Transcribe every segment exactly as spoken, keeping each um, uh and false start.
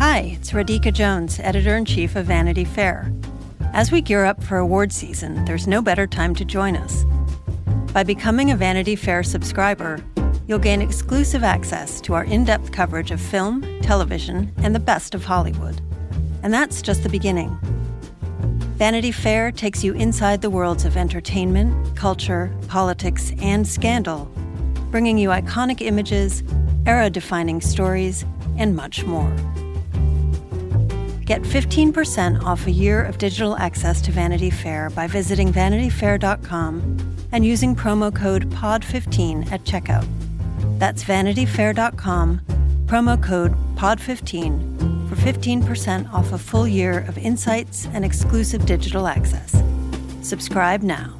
Hi, it's Radhika Jones, Editor-in-Chief of Vanity Fair. As we gear up for award season, there's no better time to join us. By becoming a Vanity Fair subscriber, you'll gain exclusive access to our in-depth coverage of film, television, and the best of Hollywood. And that's just the beginning. Vanity Fair takes you inside the worlds of entertainment, culture, politics, and scandal, bringing you iconic images, era-defining stories, and much more. Get fifteen percent off a year of digital access to Vanity Fair by visiting vanity fair dot com and using promo code P O D fifteen at checkout. That's vanity fair dot com, promo code P O D fifteen for fifteen percent off a full year of insights and exclusive digital access. Subscribe now.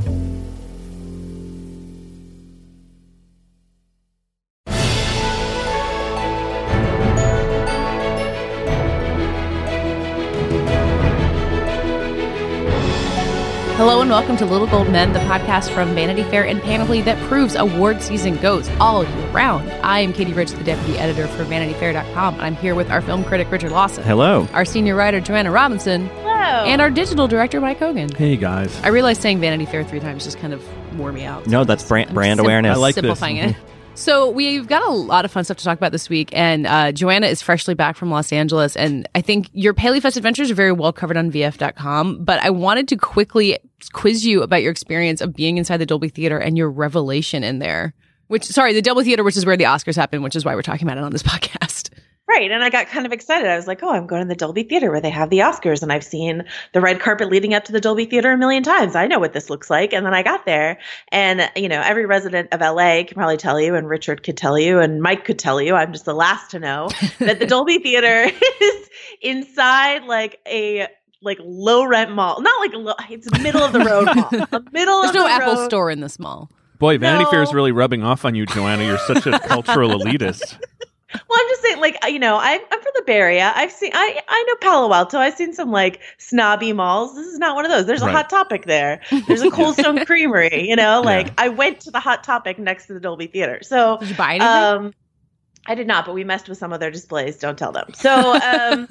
Hello and welcome to Little Gold Men, the podcast from Vanity Fair and Panoply that proves award season goes all year round. I am Katie Rich, the deputy editor for vanity fair dot com, and I'm here with our film critic, Richard Lawson. Hello. Our senior writer, Joanna Robinson. Hello. And our digital director, Mike Hogan. Hey, guys. I realized saying Vanity Fair three times just kind of wore me out. No, that's brand, brand sim- awareness. I like simplifying this. it. So we've got a lot of fun stuff to talk about this week, and uh, Joanna is freshly back from Los Angeles, and I think your Paley Fest adventures are very well covered on V F dot com, but I wanted to quickly quiz you about your experience of being inside the Dolby Theater and your revelation in there. Which, sorry, the Dolby Theater, which is where the Oscars happen, which is why we're talking about it on this podcast. Right. And I got kind of excited. I was like, oh, I'm going to the Dolby Theater where they have the Oscars. And I've seen the red carpet leading up to the Dolby Theater a million times. I know what this looks like. And then I got there and, you know, every resident of L A can probably tell you, and Richard could tell you, and Mike could tell you, I'm just the last to know, that the Dolby Theater is inside like a like low rent mall. Not like a low, it's middle of the road mall. The middle There's of no the Apple road. store in this mall. Boy, Vanity No. Fair is really rubbing off on you, Joanna. You're such a cultural elitist. Well, I'm just saying, like, you know, I'm, I'm from the Bay Area. I've seen, I, I know Palo Alto. I've seen some, like, snobby malls. This is not one of those. There's a Right. Hot Topic there. There's a Cold Stone Creamery, you know? Like, Yeah. I went to the Hot Topic next to the Dolby Theater. So, Did you buy anything? um, I did not, but we messed with some of their displays. Don't tell them. So, um,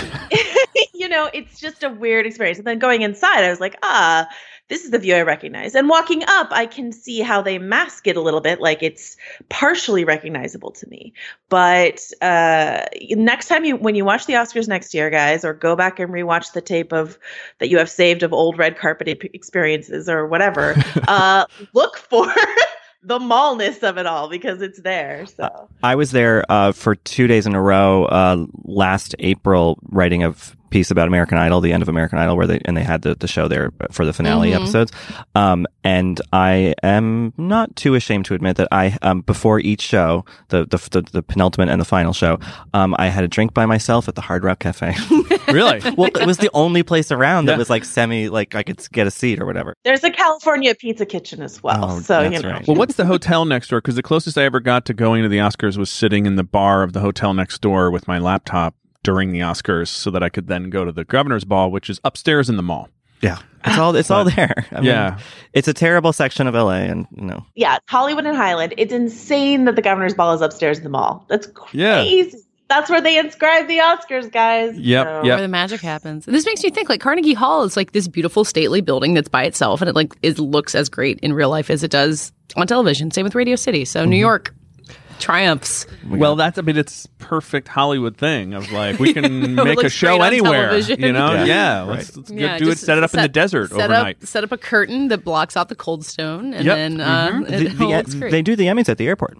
you know, it's just a weird experience. And then going inside, I was like, ah, this is the view I recognize. And walking up, I can see how they mask it a little bit, like it's partially recognizable to me. But uh, next time you, when you watch the Oscars next year, guys, or go back and rewatch the tape of that you have saved of old red carpet experiences or whatever, uh, look for the mallness of it all because it's there. So I was there uh, for two days in a row uh, last April, writing a piece about American Idol, the end of American Idol, where they and they had the, the show there for the finale Mm-hmm. episodes. Um, and I am not too ashamed to admit that I, um, before each show, the, the the the penultimate and the final show, um, I had a drink by myself at the Hard Rock Cafe. Really? Well, it was the only place around that Yeah. was like semi, like I could get a seat or whatever. there's a California Pizza Kitchen as well. Oh, so, that's you know. right. Well, what's the hotel next door? Because the closest I ever got to going to the Oscars was sitting in the bar of the hotel next door with my laptop during the Oscars so that I could then go to the Governor's Ball, which is upstairs in the mall. Yeah, it's all it's all there. I mean, Yeah. it's a terrible section of L A, and you know. Yeah, Hollywood and Highland. It's insane that the Governor's Ball is upstairs in the mall. That's Yeah. crazy. That's where they inscribe the Oscars, guys. Yep, So- yep. Where the magic happens. And this makes me think like Carnegie Hall is like this beautiful stately building that's by itself and it like it looks as great in real life as it does on television. Same with Radio City. So New York triumphs. Well, that's, I mean, it's perfect Hollywood thing of like, we can It make a looks show great on anywhere, television. you know? Yeah. Yeah. Right. Let's, let's go Yeah, do it, just set it up in the desert set overnight. Up, set up a curtain that blocks out the cold stone and Yep. then uh, Mhm. it The- all the- looks great. they do the Emmys at the airport.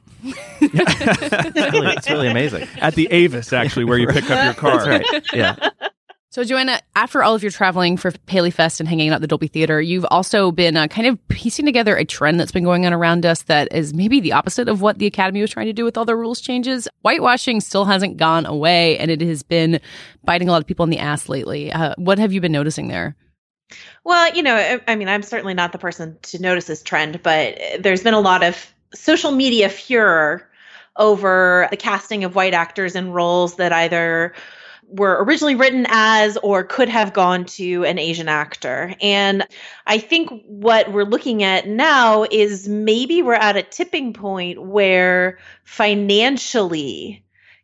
it's, really, it's really amazing. At the Avis, actually, where you pick up your car. That's right. Yeah. So, Joanna, after all of your traveling for Paley Fest and hanging out at the Dolby Theater, you've also been uh, kind of piecing together a trend that's been going on around us that is maybe the opposite of what the Academy was trying to do with all their rules changes. Whitewashing still hasn't gone away, and it has been biting a lot of people in the ass lately. Uh, what have you been noticing there? Well, you know, I, I mean, I'm certainly not the person to notice this trend, but there's been a lot of social media furor over the casting of white actors in roles that either were originally written as or could have gone to an Asian actor. And I think what we're looking at now is maybe we're at a tipping point where financially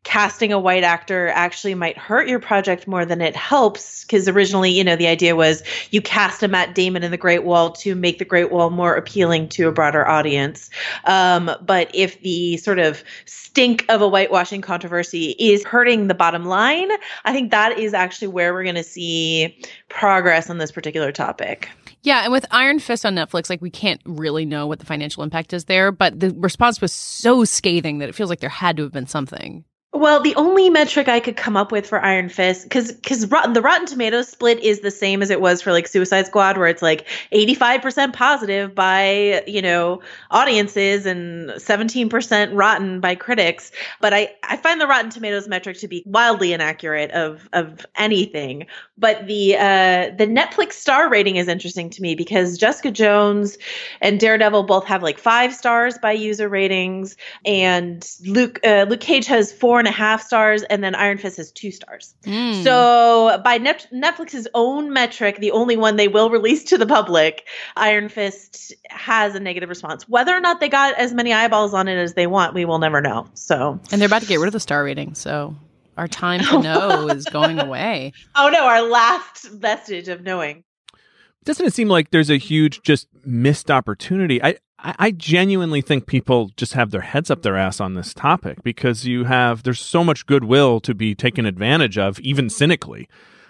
casting a white actor actually might hurt your project more than it helps. Because originally, you know, the idea was you cast a Matt Damon in The Great Wall to make The Great Wall more appealing to a broader audience. Um, but if the sort of stink of a whitewashing controversy is hurting the bottom line, I think that is actually where we're going to see progress on this particular topic. Yeah, and with Iron Fist on Netflix, like we can't really know what the financial impact is there, but the response was so scathing that it feels like there had to have been something. Well, the only metric I could come up with for Iron Fist, because because Rotten, the Rotten Tomatoes split is the same as it was for like Suicide Squad, where it's like eighty-five percent positive by, you know, audiences and seventeen percent rotten by critics. But I, I find the Rotten Tomatoes metric to be wildly inaccurate of of anything. But the uh, the Netflix star rating is interesting to me because Jessica Jones and Daredevil both have like five stars by user ratings, and Luke uh, Luke Cage has four and a half stars, and then Iron Fist has two stars. Mm. So by Net- Netflix's own metric, the only one they will release to the public, Iron Fist has a negative response. Whether or not they got as many eyeballs on it as they want, we will never know. So, and they're about to get rid of the star rating, so our time to know is going away. Oh no, our last vestige of knowing. Doesn't it seem like there's a huge just missed opportunity? I I genuinely think people just have their heads up their ass on this topic because you have, there's so much goodwill to be taken advantage of, even cynically,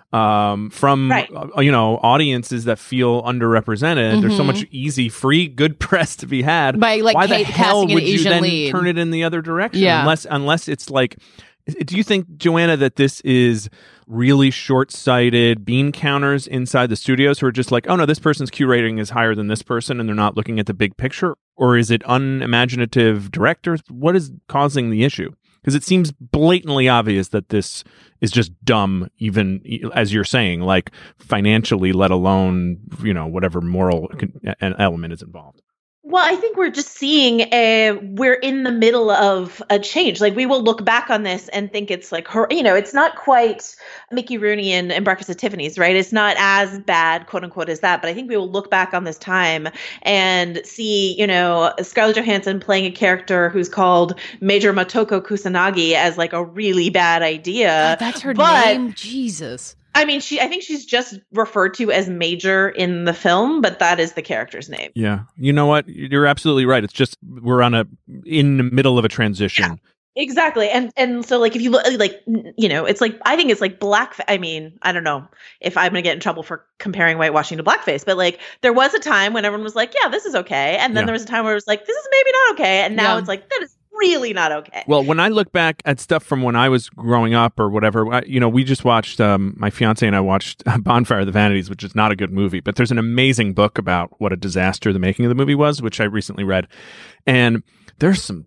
um, from, right. uh, you know, audiences that feel underrepresented. Mm-hmm. There's so much easy, free, good press to be had. By, like, Why Kate the hell would you then lead. turn it in the other direction? Yeah. Unless, unless it's like, do you think, Joanna, that this is really short-sighted bean counters inside the studios who are just like, oh no, this person's Q rating is higher than this person, and they're not looking at the big picture? Or is it unimaginative directors? What is causing the issue? Because it seems blatantly obvious that this is just dumb, even as you're saying, like financially, let alone, you know, whatever moral element is involved. Well, I think we're just seeing a, we're in the middle of a change. Like we will look back on this and think it's like, you know, it's not quite Mickey Rooney and, and Breakfast at Tiffany's, right? It's not as bad, quote unquote, as that. But I think we will look back on this time and see, you know, Scarlett Johansson playing a character who's called Major Motoko Kusanagi as like a really bad idea. God, that's her but, name? Jesus. I mean, she. I think she's just referred to as Major in the film, but that is the character's name. Yeah, you know what? You're absolutely right. It's just we're on a in the middle of a transition. Yeah, exactly, and and so like if you look, like you know, it's like I think it's like black. I mean, I don't know if I'm gonna get in trouble for comparing whitewashing to blackface, but like there was a time when everyone was like, yeah, this is okay, and then yeah. there was a time where it was like, this is maybe not okay, and now yeah. it's like that is really not okay. Well, when I look back at stuff from when I was growing up or whatever, I, you know, we just watched, um, my fiance and I watched Bonfire of the Vanities, which is not a good movie, but there's an amazing book about what a disaster the making of the movie was, which I recently read. And there's some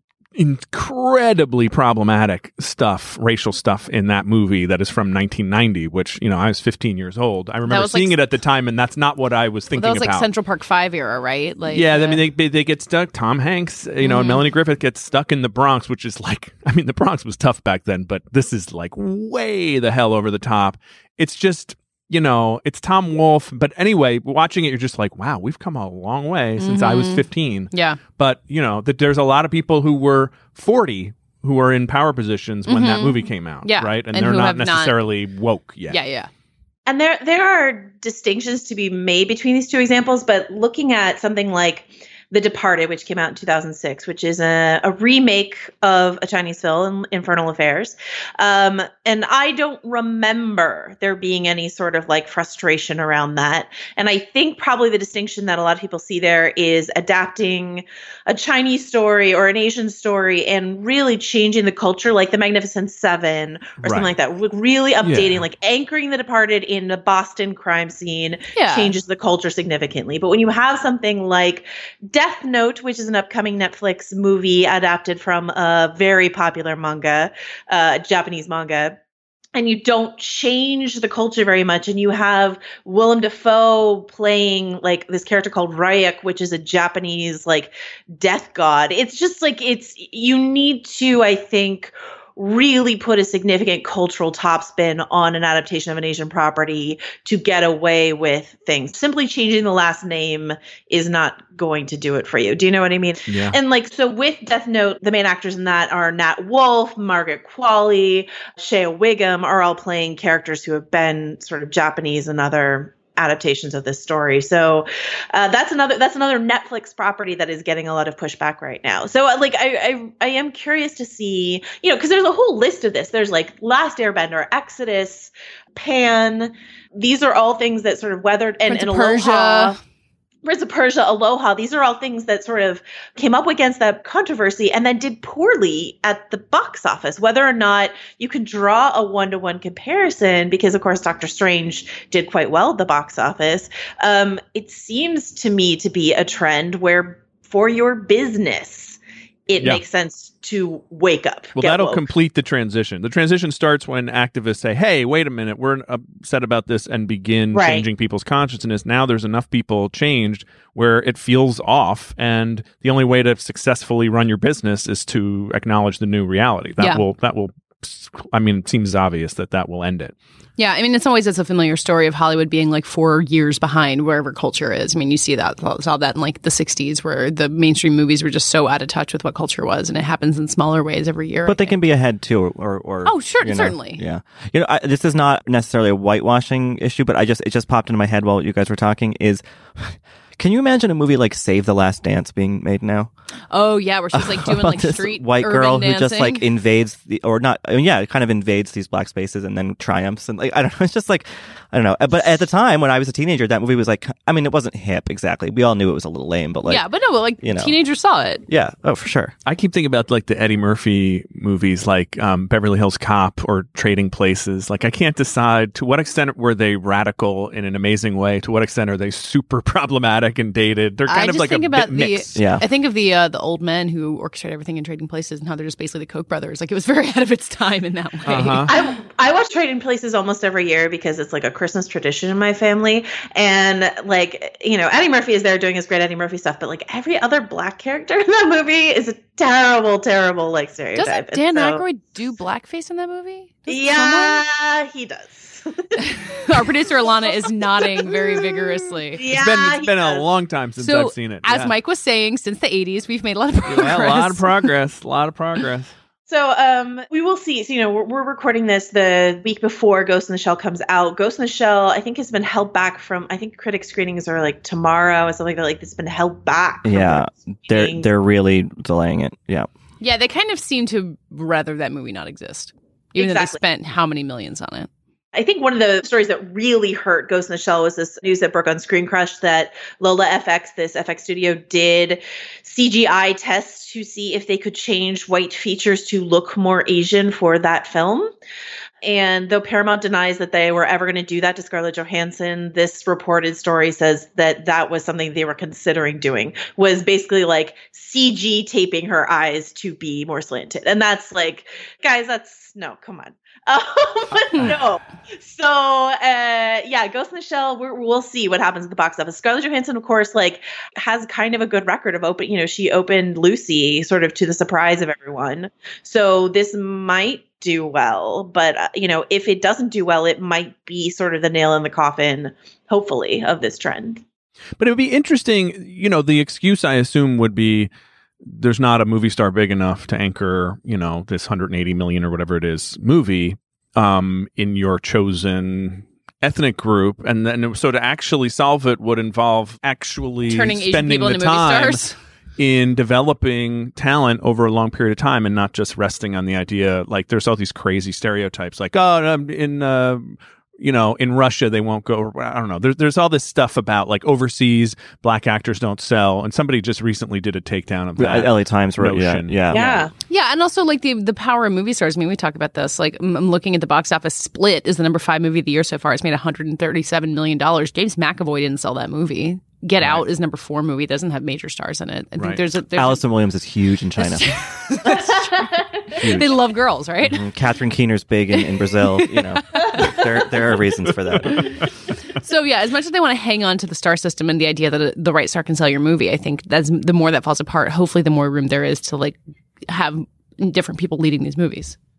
incredibly problematic stuff, racial stuff in that movie that is from nineteen ninety, which, you know, I was fifteen years old. I remember seeing like, it at the time, and that's not what I was thinking about. Well, that was about. like Central Park five era, right? Like, yeah, uh, I mean, they they get stuck. Tom Hanks, you know, mm-hmm. and Melanie Griffith gets stuck in the Bronx, which is like, I mean, the Bronx was tough back then, but this is like way the hell over the top. It's just, you know, it's Tom Wolfe. But anyway, watching it, you're just like, wow, we've come a long way since mm-hmm. I was fifteen. Yeah. But, you know, that there's a lot of people who were forty who were in power positions when mm-hmm. that movie came out. Yeah. Right. And, and they're not not... necessarily woke yet. Yeah. Yeah. And there there are distinctions to be made between these two examples. But looking at something like The Departed, which came out in two thousand six, which is a, a remake of a Chinese film, Infernal Affairs. Um, and I don't remember there being any sort of like frustration around that. And I think probably the distinction that a lot of people see there is adapting a Chinese story or an Asian story and really changing the culture, like The Magnificent Seven or right. something like that. Really updating, yeah. like anchoring The Departed in a Boston crime scene yeah. changes the culture significantly. But when you have something like Death Note, which is an upcoming Netflix movie adapted from a very popular manga, uh, Japanese manga, and you don't change the culture very much, and you have Willem Dafoe playing like this character called Ryak, which is a Japanese like death god. It's just like it's you need to, I think, really put a significant cultural topspin on an adaptation of an Asian property to get away with things. Simply changing the last name is not going to do it for you. Do you know what I mean? Yeah. And like, so with Death Note, the main actors in that are Nat Wolff, Margaret Qualley, Shea Wiggum are all playing characters who have been sort of Japanese and other adaptations of this story. So uh, that's another that's another Netflix property that is getting a lot of pushback right now. So uh, like I, I I am curious to see, you know, because there's a whole list of this. There's like Last Airbender, Exodus, Pan. These are all things that sort of weathered and, Prince and of Aloha. Persia. Prince of Persia, Aloha, these are all things that sort of came up against that controversy and then did poorly at the box office. Whether or not you can draw a one-to-one comparison, because of course Doctor Strange did quite well at the box office, um, it seems to me to be a trend where for your business, it Yeah. makes sense to wake up. Well, get that'll woke. complete the transition. The transition starts when activists say, hey, wait a minute, we're upset about this, and begin Right. changing people's consciousness. Now there's enough people changed where it feels off, and the only way to successfully run your business is to acknowledge the new reality. That Yeah. will, that will, I mean, it seems obvious that that will end it. Yeah, I mean, in some ways, it's a familiar story of Hollywood being like four years behind wherever culture is. I mean, you see that, saw that in like the sixties where the mainstream movies were just so out of touch with what culture was, and it happens in smaller ways every year. But they can be ahead too, or, or, or Oh, sure, you know, certainly. Yeah, you know, I, this is not necessarily a whitewashing issue, but I just it just popped into my head while you guys were talking. Is can you imagine a movie like Save the Last Dance being made now? Oh yeah, where she's like doing About like this street white urban girl dancing. who just like invades the or not I mean, yeah, it kind of invades these black spaces and then triumphs, and like I don't know, it's just like I don't know. But at the time when I was a teenager, that movie was like, I mean, it wasn't hip exactly. We all knew it was a little lame, but like yeah, but no, like you know. teenagers saw it. yeah, oh for sure. I keep thinking about like the Eddie Murphy movies, like um, Beverly Hills Cop or Trading Places. Like I can't decide to what extent were they radical in an amazing way. To what extent are they super problematic and dated? They're kind I of just like think a about bit the mixed. Yeah. I think of the uh, the old men who orchestrate everything in Trading Places and how they're just basically the Koch brothers. Like it was very ahead of its time in that way. Uh-huh. I I watch Trading Places almost every year because it's like a Christmas tradition in my family. And like, you know, Eddie Murphy is there doing his great Eddie Murphy stuff, but like every other black character in that movie is a terrible, terrible like stereotype. Doesn't Dan And so- Aykroyd do blackface in that movie? Doesn't Yeah, he does. someone? Our producer Alana is nodding very vigorously. Yeah, It's been, it's he been a does. long time since So, I've seen it. as Yeah. Mike was saying, since the eighties, we've made a lot of progress. Yeah, a lot of progress. A lot of progress. So um, we will see. So, you know, we're, we're recording this the week before Ghost in the Shell comes out. Ghost in the Shell, I think, has been held back from. I think critic screenings are like tomorrow or something like that. Like it's been held back. from Yeah, they're being- they're really delaying it. Yeah. Yeah, they kind of seem to rather that movie not exist, even though Exactly. they spent how many millions on it. I think one of the stories that really hurt Ghost in the Shell was this news that broke on Screen Crush that Lola F X, this F X studio, did C G I tests to see if they could change white features to look more Asian for that film. And though Paramount denies that they were ever going to do that to Scarlett Johansson, this reported story says that that was something they were considering doing, was basically like C G taping her eyes to be more slanted. And that's like, guys, that's no, come on. Um, no. So, uh, yeah, Ghost in the Shell, we're, we'll see what happens at the box office. Scarlett Johansson, of course, like has kind of a good record of open, you know, she opened Lucy sort of to the surprise of everyone. So this might do well, but, uh, you know, if it doesn't do well, it might be sort of the nail in the coffin, hopefully, of this trend. But it would be interesting, you know, the excuse I assume would be there's not a movie star big enough to anchor, you know, this one hundred eighty million or whatever it is movie um, in your chosen ethnic group. And then so to actually solve it would involve actually Turning Asian spending people the into movie time stars. in developing talent over a long period of time and not just resting on the idea. Like there's all these crazy stereotypes like, oh, I'm in, uh, you know, in Russia, they won't go. I don't know. There's there's all this stuff about like overseas black actors don't sell. And somebody just recently did a takedown of that. L A Times wrote, yeah, notion. yeah. Yeah. Yeah, and also like the the power of movie stars. I mean, we talk about this. Like, I'm I'm looking at the box office. Split is the number five movie of the year so far. It's made one hundred thirty-seven million dollars. James McAvoy didn't sell that movie. Get Right. Out is number four movie. It doesn't have major stars in it. I think Right. there's a there's Allison Williams is huge in China. a, they love girls, right? And Catherine Keener's big in, in Brazil. You know, there there are reasons for that. So yeah, as much as they want to hang on to the star system and the idea that the right star can sell your movie, I think that's the more that falls apart. Hopefully, the more room there is to like have different people leading these movies.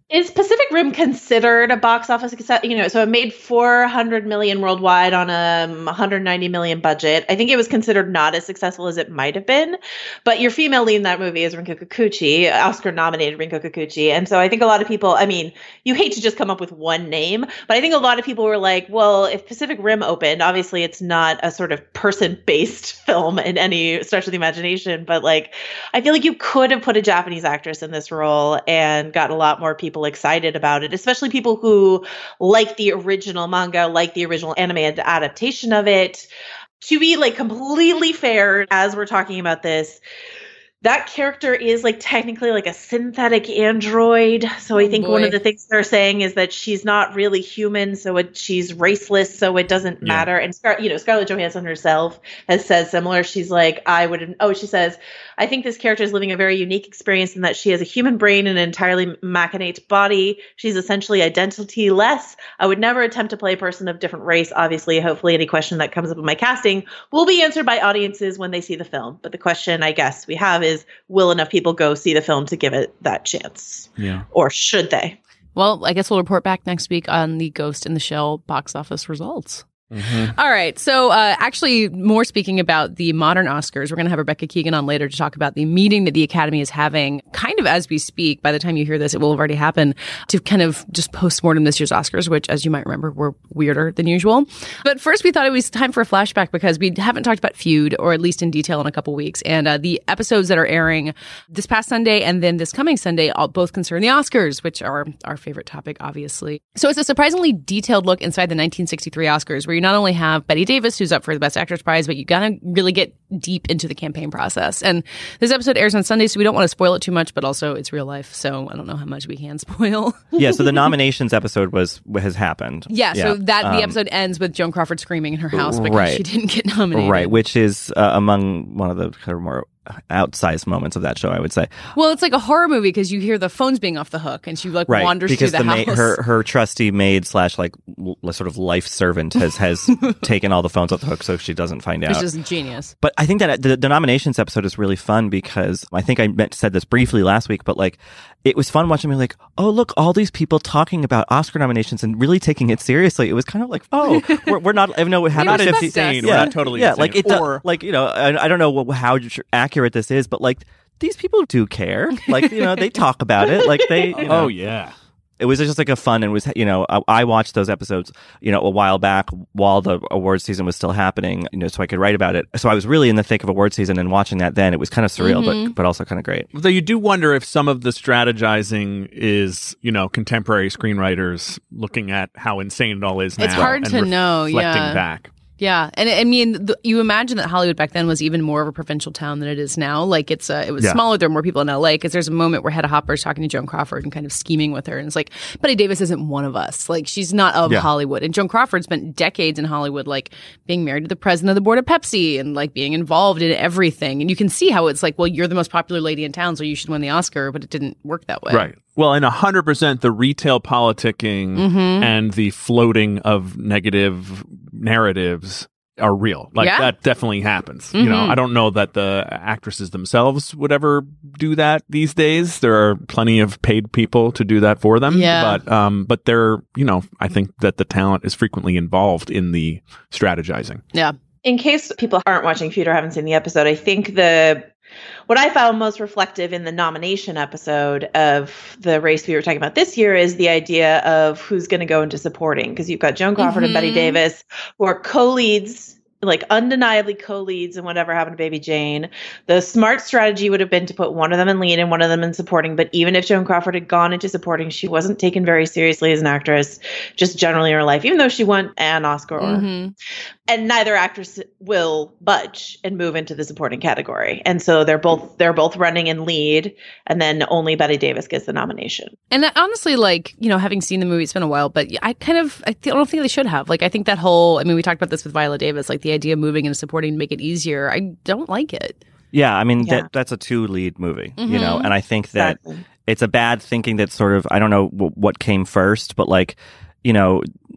Is Pacific Rim considered a box office success? You know, so it made four hundred million worldwide on a one hundred ninety million budget. I think it was considered not as successful as it might have been. But your female lead in that movie is Rinko Kikuchi, Oscar-nominated Rinko Kikuchi. And so I think a lot of people, I mean, you hate to just come up with one name, but I think a lot of people were like, well, if Pacific Rim opened, obviously it's not a sort of person-based film in any stretch of the imagination, but like, I feel like you could have put a Japanese actress in this role and got a lot more people excited about it, especially people who like the original manga, like the original animated adaptation of it. To be like completely fair, as we're talking about this, that character is like technically like a synthetic android. So I think boy. one of the things they're saying is that she's not really human, so it, she's raceless, so it doesn't Yeah. matter. And Scar- you know, Scarlett Johansson herself has said similar. She's like, I would. Oh, she says, I think this character is living a very unique experience in that she has a human brain and an entirely machinate body. She's essentially identity-less. I would never attempt to play a person of different race. Obviously, hopefully, any question that comes up in my casting will be answered by audiences when they see the film. But the question, I guess, we have is, will enough people go see the film to give it that chance? Yeah. Or should they? Well, I guess we'll report back next week on the Ghost in the Shell box office results. Mm-hmm. All right. So uh, actually, more speaking about the modern Oscars, we're going to have Rebecca Keegan on later to talk about the meeting that the Academy is having kind of as we speak. By the time you hear this, it will have already happened, to kind of just postmortem this year's Oscars, which, as you might remember, were weirder than usual. But first, we thought it was time for a flashback because we haven't talked about Feud, or at least in detail, in a couple weeks. And uh, the episodes that are airing this past Sunday and then this coming Sunday all both concern the Oscars, which are our favorite topic, obviously. So it's a surprisingly detailed look inside the nineteen sixty-three Oscars, where you not only have Bette Davis, who's up for the Best Actress prize, but you gotta really get deep into the campaign process. And this episode airs on Sunday, so we don't want to spoil it too much, but also it's real life, so I don't know how much we can spoil. Yeah, so the nominations episode was has happened. Yeah, yeah. so that Um, the episode ends with Joan Crawford screaming in her house because right. she didn't get nominated. Right, which is uh, among one of the kind of more outsized moments of that show, I would say. Well, it's like a horror movie because you hear the phones being off the hook and she like Right, wanders because through the, the house. ma- her her trusty maid slash like l- sort of life servant has has taken all the phones off the hook so she doesn't find out. Which is genius. But I think that the, the nominations episode is really fun because I think I meant, said this briefly last week, but like it was fun watching me like, oh, look, all these people talking about Oscar nominations and really taking it seriously. It was kind of like, oh, we're, we're not, I know we have We not respect insane. us. We're not totally yeah, insane. like it, do- Or- like you know, I, I don't know what, how accurate this is, but like these people do care. Like you know, they talk about it. Like they, you know, Oh, yeah. it was just like a fun and was, you know, I, I watched those episodes, you know, a while back while the awards season was still happening, you know, so I could write about it. So I was really in the thick of award season and watching that then. It was kind of surreal, Mm-hmm. but but also kind of great. Though you do wonder if some of the strategizing is, you know, contemporary screenwriters looking at how insane it all is now. It's hard and to know, reflecting yeah. back. Yeah, and I mean, the, you imagine that Hollywood back then was even more of a provincial town than it is now. Like it's uh, it was Yeah. smaller. There were more people in L A because there's a moment where Hedda Hopper is talking to Joan Crawford and kind of scheming with her, and it's like, Bette Davis isn't one of us. Like she's not of Yeah. Hollywood, and Joan Crawford spent decades in Hollywood, like being married to the president of the board of Pepsi and like being involved in everything. And you can see how it's like, well, you're the most popular lady in town, so you should win the Oscar, but it didn't work that way. Right. Well, and one hundred percent the retail politicking Mm-hmm. and the floating of negative narratives are real. Like Yeah. that definitely happens. You know, Mhm. I don't know that the actresses themselves would ever do that these days. There are plenty of paid people to do that for them. Yeah. But um but they're, you know, I think that the talent is frequently involved in the strategizing. Yeah. In case people aren't watching Feud or haven't seen the episode, I think the what I found most reflective in the nomination episode of the race we were talking about this year is the idea of who's going to go into supporting, because you've got Joan Crawford and Bette Mhm. Davis, who are co-leads, like undeniably co-leads in whatever happened to Baby Jane. The smart strategy would have been to put one of them in lead and one of them in supporting. But even if Joan Crawford had gone into supporting, she wasn't taken very seriously as an actress, just generally in her life, even though she won an Oscar. Mhm. And neither actress will budge and move into the supporting category. And so they're both they're both running in lead, and then only Bette Davis gets the nomination. And that, honestly, like, you know, having seen the movie, it's been a while, but I kind of, I th- I don't think they should have. Like, I think that whole, I mean, we talked about this with Viola Davis, like the idea of moving and supporting to make it easier. I don't like it. Yeah, I mean Yeah. that that's a two lead movie, you know, Mhm. and I think that Exactly. it's a bad thinking that sort of I don't know w- what came first, but like you know,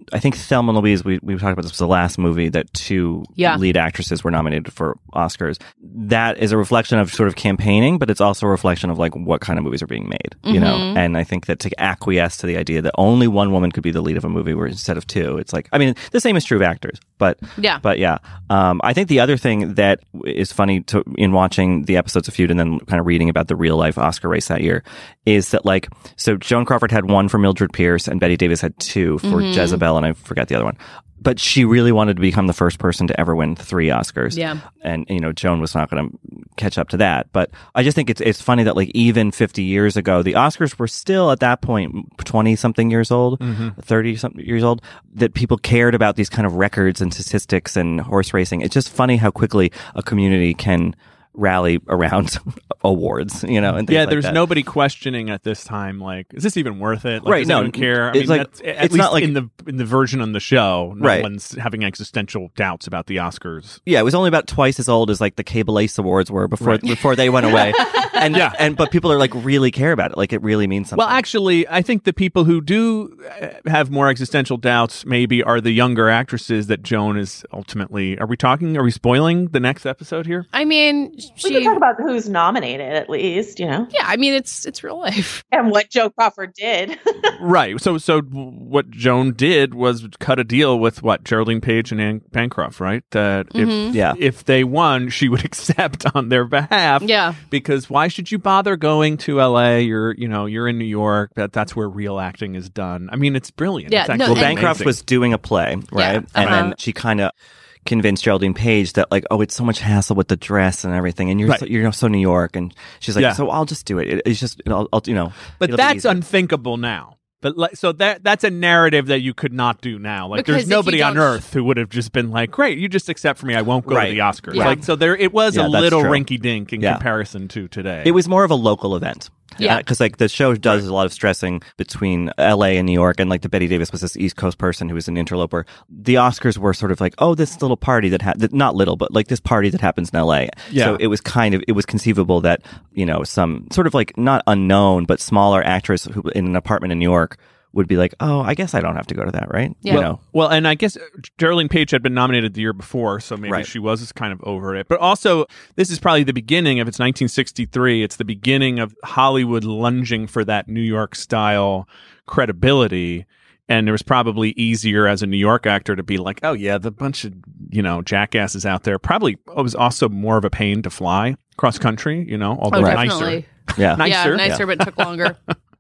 I think Thelma and Louise, we, we talked about this, was the last movie that two Yeah. lead actresses were nominated for Oscars. That is a reflection of sort of campaigning, but it's also a reflection of like what kind of movies are being made, you know? And I think that to acquiesce to the idea that only one woman could be the lead of a movie where instead of two, it's like, I mean, the same is true of actors, but Yeah. but yeah. Um, I think the other thing that is funny to, in watching the episodes of Feud and then kind of reading about the real life Oscar race that year is that like, so Joan Crawford had one for Mildred Pierce and Betty Davis had two for Jezebel, and I forget the other one. But she really wanted to become the first person to ever win three Oscars. Yeah. And, you know, Joan was not going to catch up to that. But I just think it's it's funny that, like, even fifty years ago, the Oscars were still at that point twenty-something years old, thirty-something years old, that people cared about these kind of records and statistics and horse racing. It's just funny how quickly a community can rally around awards, you know, and things Yeah, like there's that. nobody questioning at this time, like, is this even worth it? Like, Right, does no, anyone care? I it's mean, like- that's, at it's least not like- in the in the version on the show, no Right. one's having existential doubts about the Oscars. Yeah, it was only about twice as old as like the Cable Ace Awards were before Right. before they went away. And Yeah. and but people are like really care about it. Like it really means something. Well, actually, I think the people who do uh, have more existential doubts maybe are the younger actresses that Joan is ultimately. Are we talking? Are we spoiling the next episode here? I mean, We she. can talk about who's nominated at least, you know, Yeah, I mean, it's it's real life. and what Joe Crawford did. Right. So, so what Joan did was cut a deal with what Geraldine Page and Anne Bancroft, right? That if Yeah. if they won, she would accept on their behalf. Yeah. Because why should you bother going to L A? You're, you know, you're in New York. That that's where real acting is done. I mean, it's brilliant. Yeah, It's no, actually well, and- Bancroft amazing. was doing a play, right? Yeah, And uh-huh. then she kind of convinced Geraldine Page that like, oh, it's so much hassle with the dress and everything, and you're Right. so, you're so New York, and she's like, Yeah. so I'll just do it. it it's just, I'll, I'll, you know, But it'll be that's easier. unthinkable now. But like, so that that's a narrative that you could not do now. Like, Because there's if you nobody on don't- earth who would have just been like, "Great, you just accept for me. I won't go Right. to the Oscars." Yeah. Like, so there, it was Yeah, a that's little true. rinky-dink in Yeah. comparison to today. It was more of a local event. Yeah. Because like the show does a lot of stressing between L A and New York, and like the Betty Davis was this East Coast person who was an interloper. The Oscars were sort of like, oh, this little party that ha- that not little, but like this party that happens in L A. Yeah. So it was kind of it was conceivable that, you know, some sort of like not unknown but smaller actress who in an apartment in New York would be like, oh, I guess I don't have to go to that, right? Yeah. You know. Well, and I guess Geraldine Page had been nominated the year before, so maybe Right. she was kind of over it. But also, this is probably the beginning of it's nineteen sixty-three. It's the beginning of Hollywood lunging for that New York style credibility. And it was probably easier as a New York actor to be like, oh, yeah, the bunch of, you know, jackasses out there. Probably it was also more of a pain to fly cross country, you know, although Oh, nicer. definitely. Yeah. Nicer. Yeah, nicer, but took longer.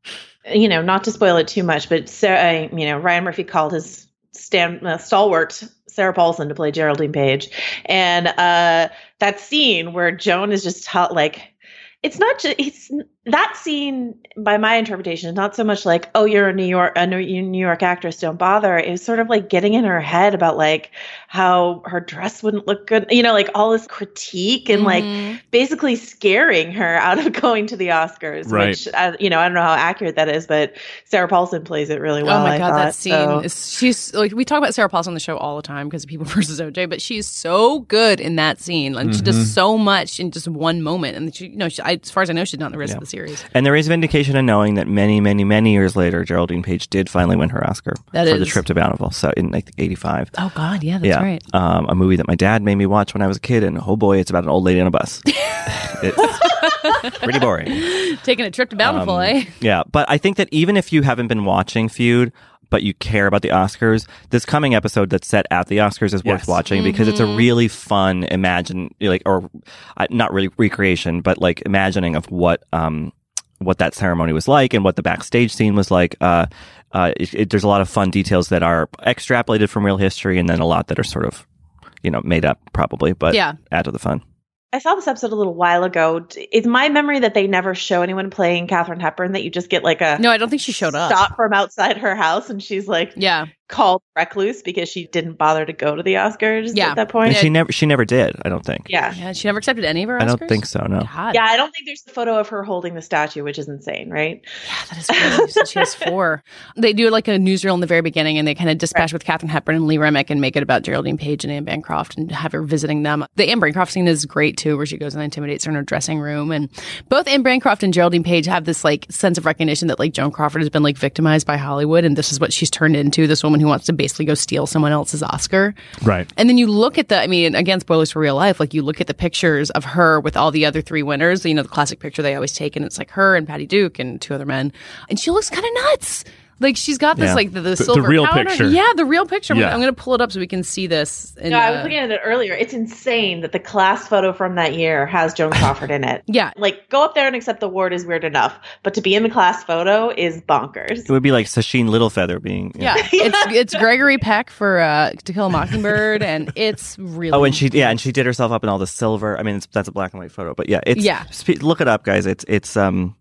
You know, not to spoil it too much, but Sarah, you know, Ryan Murphy called his stand, uh, stalwart Sarah Paulson to play Geraldine Page, and uh, that scene where Joan is just ta- like, it's not just it's that scene. By my interpretation, is not so much like, oh, you're a New York a New New York actress, don't bother. It's sort of like getting in her head about like how her dress wouldn't look good, you know, like all this critique and like Mhm. basically scaring her out of going to the Oscars, Right. which, uh, you know, I don't know how accurate that is, but Sarah Paulson plays it really well. Oh my I god, thought. that scene So- is she's like we talk about Sarah Paulson on the show all the time because of People versus O J, but she's so good in that scene, and she does so much in just one moment. And she, you know, she, I, as far as I know, she's not in the rest Yeah. of the series. And there is vindication in knowing that many, many, many years later, Geraldine Page did finally win her Oscar That for The is- Trip to Bountiful. So in like eighty-five. Oh god, yeah, that's yeah, right. um, a movie that my dad made me watch when I was a kid, and oh boy, it's about an old lady on a bus. It's pretty boring. Taking a trip to Bountiful, Um, eh? Yeah, but I think that even if you haven't been watching Feud, but you care about the Oscars, this coming episode that's set at the Oscars is worth Yes. watching because it's a really fun imagine, like, or uh, not really recreation, but like imagining of what um what that ceremony was like and what the backstage scene was like. Uh, uh, it, it, there's a lot of fun details that are extrapolated from real history, and then a lot that are sort of, you know, made up probably, but Yeah. add to the fun. I saw this episode a little while ago. It's my memory that they never show anyone playing Katharine Hepburn, that you just get like a No, I don't think she showed up. stop from outside her house, and she's like Yeah. called recluse because she didn't bother to go to the Oscars Yeah. at that point. And she never, she never did. I don't think. Yeah. Yeah, she never accepted any of her Oscars? I don't think so. No. God. Yeah, I don't think there's the photo of her holding the statue, which is insane, right? Yeah, that is crazy. So she has four. They do like a newsreel in the very beginning, and they kind of dispatch with Katharine Hepburn and Lee Remick and make it about Geraldine Page and Anne Bancroft and have her visiting them. The Anne Bancroft scene is great too, where she goes and intimidates her in her dressing room. And both Anne Bancroft and Geraldine Page have this like sense of recognition that like Joan Crawford has been like victimized by Hollywood, and this is what she's turned into, this woman someone who wants to basically go steal someone else's Oscar. Right. And then you look at the, I mean, again, spoilers for real life, like you look at the pictures of her with all the other three winners, you know, the classic picture they always take, and it's like her and Patty Duke and two other men. And she looks kind of nuts. Like she's got this, Yeah. like the, the, The- the silver real powder. picture. Yeah, the real picture. I'm, Yeah. gonna, I'm gonna pull it up so we can see this. And, No, I was uh, looking at it earlier. It's insane that the class photo from that year has Joan Crawford in it. Yeah. Like, go up there and accept the award is weird enough, but to be in the class photo is bonkers. It would be like Sasheen Littlefeather being. Yeah, it's it's Gregory Peck for uh, To Kill a Mockingbird, and it's really. Oh, and she yeah, and she did herself up in all the silver. I mean, it's, that's a black and white photo, but yeah, it's Yeah. spe- look it up, guys. It's it's um.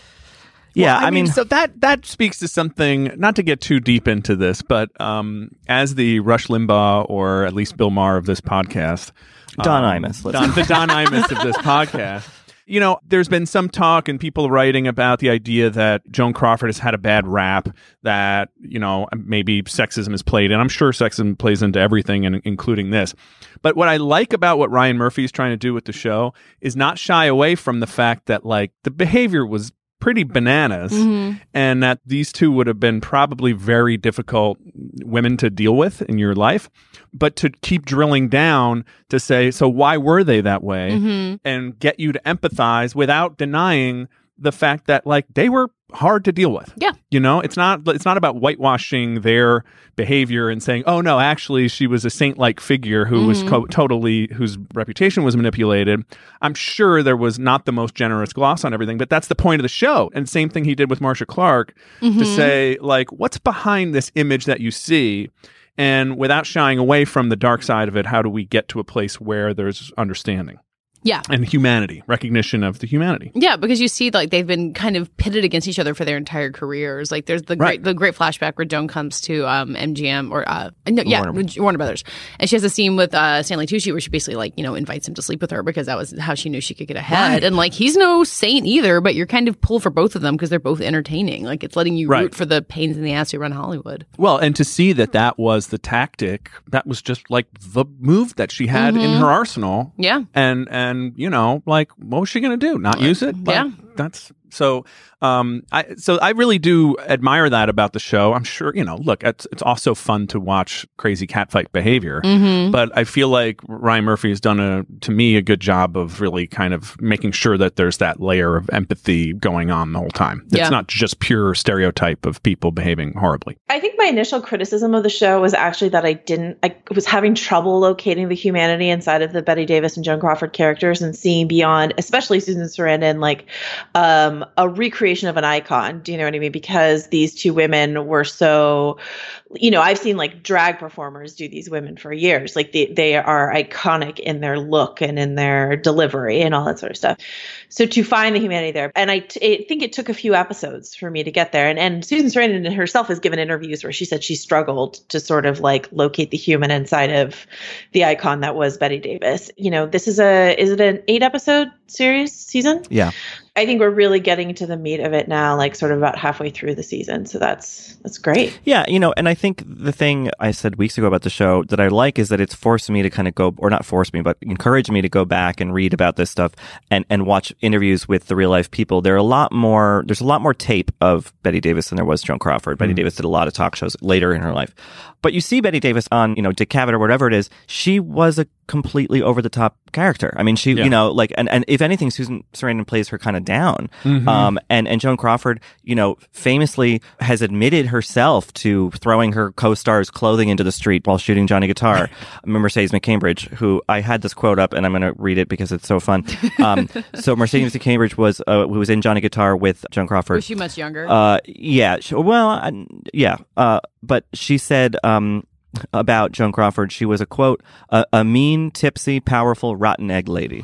Yeah, Well, I, mean, so that that speaks to something. Not to get too deep into this, but um, as the Rush Limbaugh or at least Bill Maher of this podcast, Don um, Imus, let's- Don, the Don Imus of this podcast. You know, there's been some talk and people writing about the idea that Joan Crawford has had a bad rap, that, you know, maybe sexism is played, and I'm sure sexism plays into everything, and including this. But what I like about what Ryan Murphy is trying to do with the show is not shy away from the fact that, like, the behavior was pretty bananas, Mm-hmm. and that these two would have been probably very difficult women to deal with in your life, but to keep drilling down to say, so why were they that way, Mm-hmm. and get you to empathize without denying the fact that, like, they were hard to deal with. Yeah. You know, it's not it's not about whitewashing their behavior and saying, oh no, actually she was a saint-like figure who was co- totally, whose reputation was manipulated. I'm sure there was not the most generous gloss on everything, but that's the point of the show. And same thing he did with Marcia Clark, to say, like, what's behind this image that you see? And without shying away from the dark side of it, how do we get to a place where there's understanding? Yeah. And humanity, recognition of the humanity. Yeah, because you see, like, they've been kind of pitted against each other for their entire careers. Like, there's the Right. great, the great flashback where Joan comes to um, M G M or uh, no, yeah, Warner. Warner. Brothers, and she has a scene with uh, Stanley Tucci where she basically, like, you know, invites him to sleep with her because that was how she knew she could get ahead. Right. And, like, he's no saint either, but you're kind of pull for both of them because they're both entertaining. Like, it's letting you Right. root for the pains in the ass who run Hollywood. Well, and to see that that was the tactic, that was just like the move that she had in her arsenal. Yeah. And, and, you know, like, what was she going to do? Not use it? Like, Yeah. That's so, um, I, so I really do admire that about the show. I'm sure, you know, look, it's, it's also fun to watch crazy catfight behavior, Mm-hmm. but I feel like Ryan Murphy has done a, to me, a good job of really kind of making sure that there's that layer of empathy going on the whole time. It's Yeah. not just pure stereotype of people behaving horribly. I think my initial criticism of the show was actually that I didn't, I was having trouble locating the humanity inside of the Bette Davis and Joan Crawford characters and seeing beyond, especially Susan Sarandon, like um, a recreation of an icon. Do you know what I mean? Because these two women were so, you know, I've seen like drag performers do these women for years. Like they, they are iconic in their look and in their delivery and all that sort of stuff. So to find the humanity there, and I, t- I think it took a few episodes for me to get there. And, and Susan Sarandon herself has given interviews where she said she struggled to sort of like locate the human inside of the icon that was Bette Davis. You know, this is a, is it an eight episode series season? yeah. I think we're really getting to the meat of it now, like sort of about halfway through the season. So that's, that's great. Yeah, you know, and I think the thing I said weeks ago about the show that I like is that it's forced me to kind of go, or not forced me, but encouraged me to go back and read about this stuff and, and watch interviews with the real life people. There are a lot more, there's a lot more tape of Bette Davis than there was Joan Crawford. Mm. Bette Davis did a lot of talk shows later in her life. But you see Bette Davis on, you know, Dick Cavett or whatever it is, she was a completely over the top character. I mean, she, Yeah. you know, like, and, and if anything, Susan Sarandon plays her kind of down. Mm-hmm. Um, and, and Joan Crawford, you know, famously has admitted herself to throwing her co-star's clothing into the street while shooting Johnny Guitar. I remember Mercedes McCambridge, who I had this quote up and I'm going to read it because it's so fun. Um, so Mercedes McCambridge was, uh, who was in Johnny Guitar with Joan Crawford. Was she much younger? Uh, yeah. She, well, I, yeah. Uh, but she said, um, about Joan Crawford, she was a quote, a, a mean, tipsy, powerful, rotten egg lady.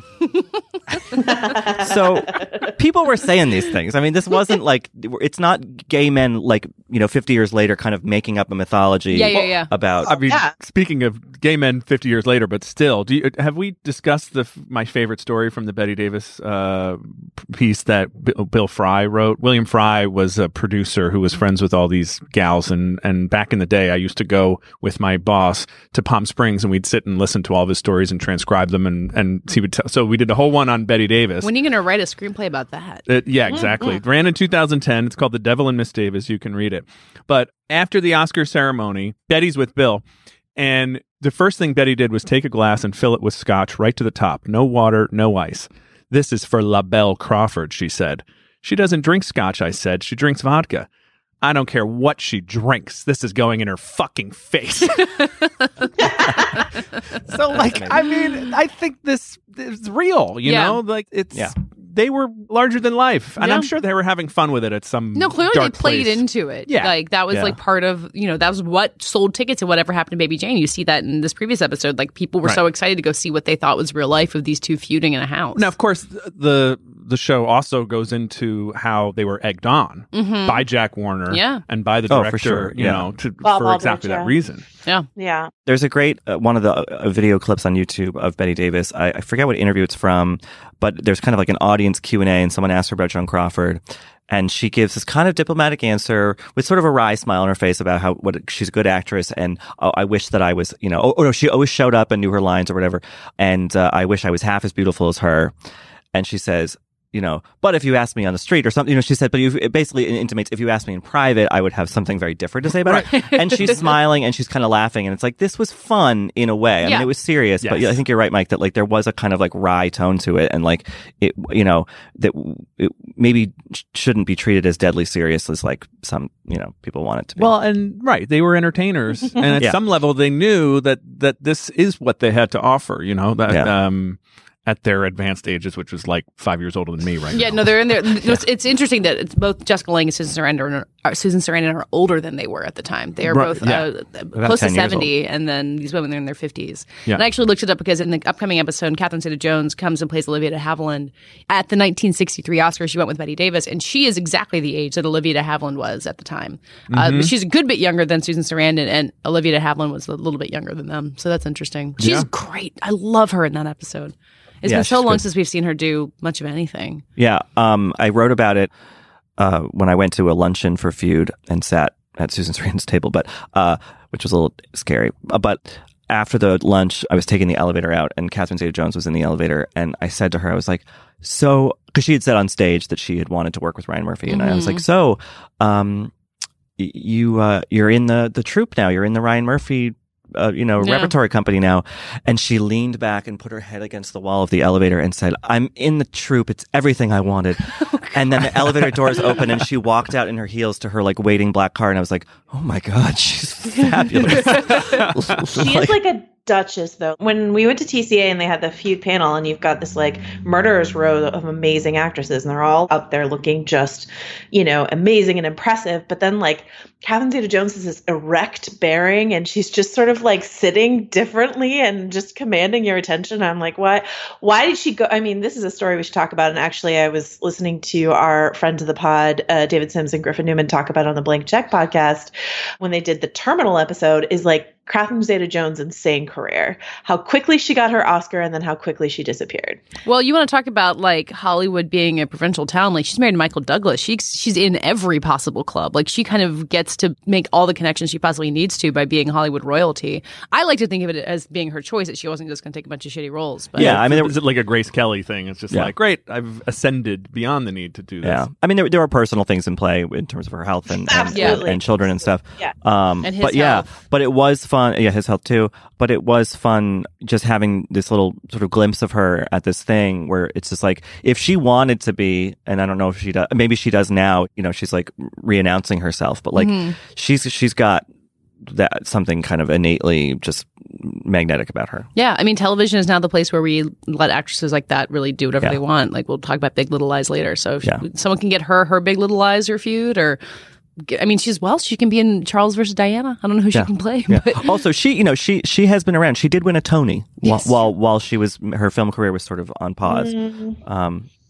So people were saying these things. I mean, this wasn't like, it's not gay men like, you know, fifty years later kind of making up a mythology Yeah, yeah, yeah. about. I mean, Yeah. speaking of gay men fifty years later, but still, do you, have we discussed the my favorite story from the Bette Davis uh, piece that B- Bill Fry wrote? William Fry was a producer who was friends with all these gals, and, and back in the day, I used to go with with my boss to Palm Springs, and we'd sit and listen to all of his stories and transcribe them, and and he would tell. So we did a whole one on Betty Davis. When are you going to write a screenplay about that? Uh, yeah, exactly. Mm-hmm. It ran in two thousand ten. It's called The Devil and Miss Davis. You can read it. But after the Oscar ceremony, Betty's with Bill, and the first thing Betty did was take a glass and fill it with scotch right to the top. No water, no ice. This is for La Belle Crawford, she said. She doesn't drink scotch, I said. She drinks vodka. I don't care what she drinks. This is going in her fucking face. So, like, I mean, I think this is real, you Yeah. know? Like, it's... Yeah. They were larger than life, and Yeah. I'm sure they were having fun with it at some No, clearly dark they played place. into it. Yeah. Like, that was Yeah. like part of, you know, that was what sold tickets to whatever happened to Baby Jane. You see that in this previous episode. Like, people were Right. so excited to go see what they thought was real life of these two feuding in a house. Now, of course, the the show also goes into how they were egged on Mhm. by Jack Warner Yeah. and by the Oh, director, for sure. you Yeah. know, to, Bob for Aldrich, exactly yeah. that reason. Yeah. Yeah. There's a great uh, one of the uh, video clips on YouTube of Betty Davis. I, I forget what interview it's from, but there's kind of like an audience Q and A, and someone asks her about Joan Crawford, and she gives this kind of diplomatic answer with sort of a wry smile on her face about how what she's a good actress, and oh, I wish that I was, you know, oh, oh no, she always showed up and knew her lines or whatever, and uh, I wish I was half as beautiful as her. And she says, you know, but if you asked me on the street or something, you know, she said, but you, it basically intimates if you asked me in private, I would have something very different to say about it. And she's smiling and she's kind of laughing. And it's like, this was fun in a way. I Yeah. mean, it was serious, but Yes. I think you're right, Mike, that like there was a kind of like wry tone to it. And like it, you know, that it maybe sh- shouldn't be treated as deadly serious as like some, you know, people want it to be. Well, and right, they were entertainers, and at Yeah. some level, they knew that that this is what they had to offer. You know, that Yeah. um, at their advanced ages, which was like five years older than me right Yeah, now. no, they're in there. It's, it's interesting that it's both Jessica Lange and Susan Sarandon are, Susan Sarandon are older than they were at the time. They are Right, both yeah. uh, close to ten years seventy, and then these women are in their fifties. Yeah. And I actually looked it up because in the upcoming episode, Catherine Zeta-Jones comes and plays Olivia de Havilland. At the nineteen sixty-three Oscars, she went with Betty Davis, and she is exactly the age that Olivia de Havilland was at the time. Mm-hmm. Uh, she's a good bit younger than Susan Sarandon, and Olivia de Havilland was a little bit younger than them. So that's interesting. She's Yeah. great. I love her in that episode. It's Yeah, been so she's long good. since we've seen her do much of anything. Yeah, um, I wrote about it uh, when I went to a luncheon for Feud and sat at Susan Sarandon's table, but uh, which was a little scary. Uh, But after the lunch, I was taking the elevator out, and Catherine Zeta-Jones was in the elevator, and I said to her, I was like, "So," because she had said on stage that she had wanted to work with Ryan Murphy, and I was like, "So, um, y- you uh, you're in the the troupe now. You're in the Ryan Murphy." Uh, you know, Yeah. repertory company now. And she leaned back and put her head against the wall of the elevator and said, I'm in the troupe. It's everything I wanted. And then the elevator doors opened and she walked out in her heels to her like waiting black car. And I was like, oh my God, she's fabulous. She is like a duchess, though. When we went to T C A and they had the Feud panel, and you've got this like murderers row of amazing actresses, and they're all out there looking just, you know, amazing and impressive. But then like Catherine Zeta-Jones has this erect bearing, and she's just sort of like sitting differently and just commanding your attention. I'm like, why? Why did she go? I mean, this is a story we should talk about. And actually, I was listening to our friends of the pod, uh, David Sims and Griffin Newman, talk about it on the Blank Check podcast when they did the Terminal episode. Is like Catherine Zeta-Jones' insane career, how quickly she got her Oscar and then how quickly she disappeared. Well, you want to talk about like Hollywood being a provincial town? Like she's married to Michael Douglas. She's she's in every possible club. Like she kind of gets to make all the connections she possibly needs to by being Hollywood royalty. I like to think of it as being her choice, that she wasn't just going to take a bunch of shitty roles. But Yeah, I mean, there, Is it like a Grace Kelly thing? It's just Yeah. like, great, I've ascended beyond the need to do this. yeah. I mean, there, there were personal things in play in terms of her health and, and, Absolutely. and children and stuff. Yeah. Um, And his but yeah, health. but it was fun. Yeah, his health too. But it was fun just having this little sort of glimpse of her at this thing where it's just like, if she wanted to be, and I don't know if she does, maybe she does now, you know, she's like re-announcing herself, but like Mm-hmm. she's, she's got that something kind of innately just magnetic about her. yeah, I mean, television is now the place where we let actresses like that really do whatever Yeah. they want. Like we'll talk about Big Little Lies later. So if Yeah. someone can get her her Big Little Lies or Feud, or get, I mean, she's well, she can be in Charles versus Diana. I don't know who Yeah. she can play. Yeah. But Also, she, you know, she she has been around. She did win a Tony Yes. while, while while she was her film career was sort of on pause. Um,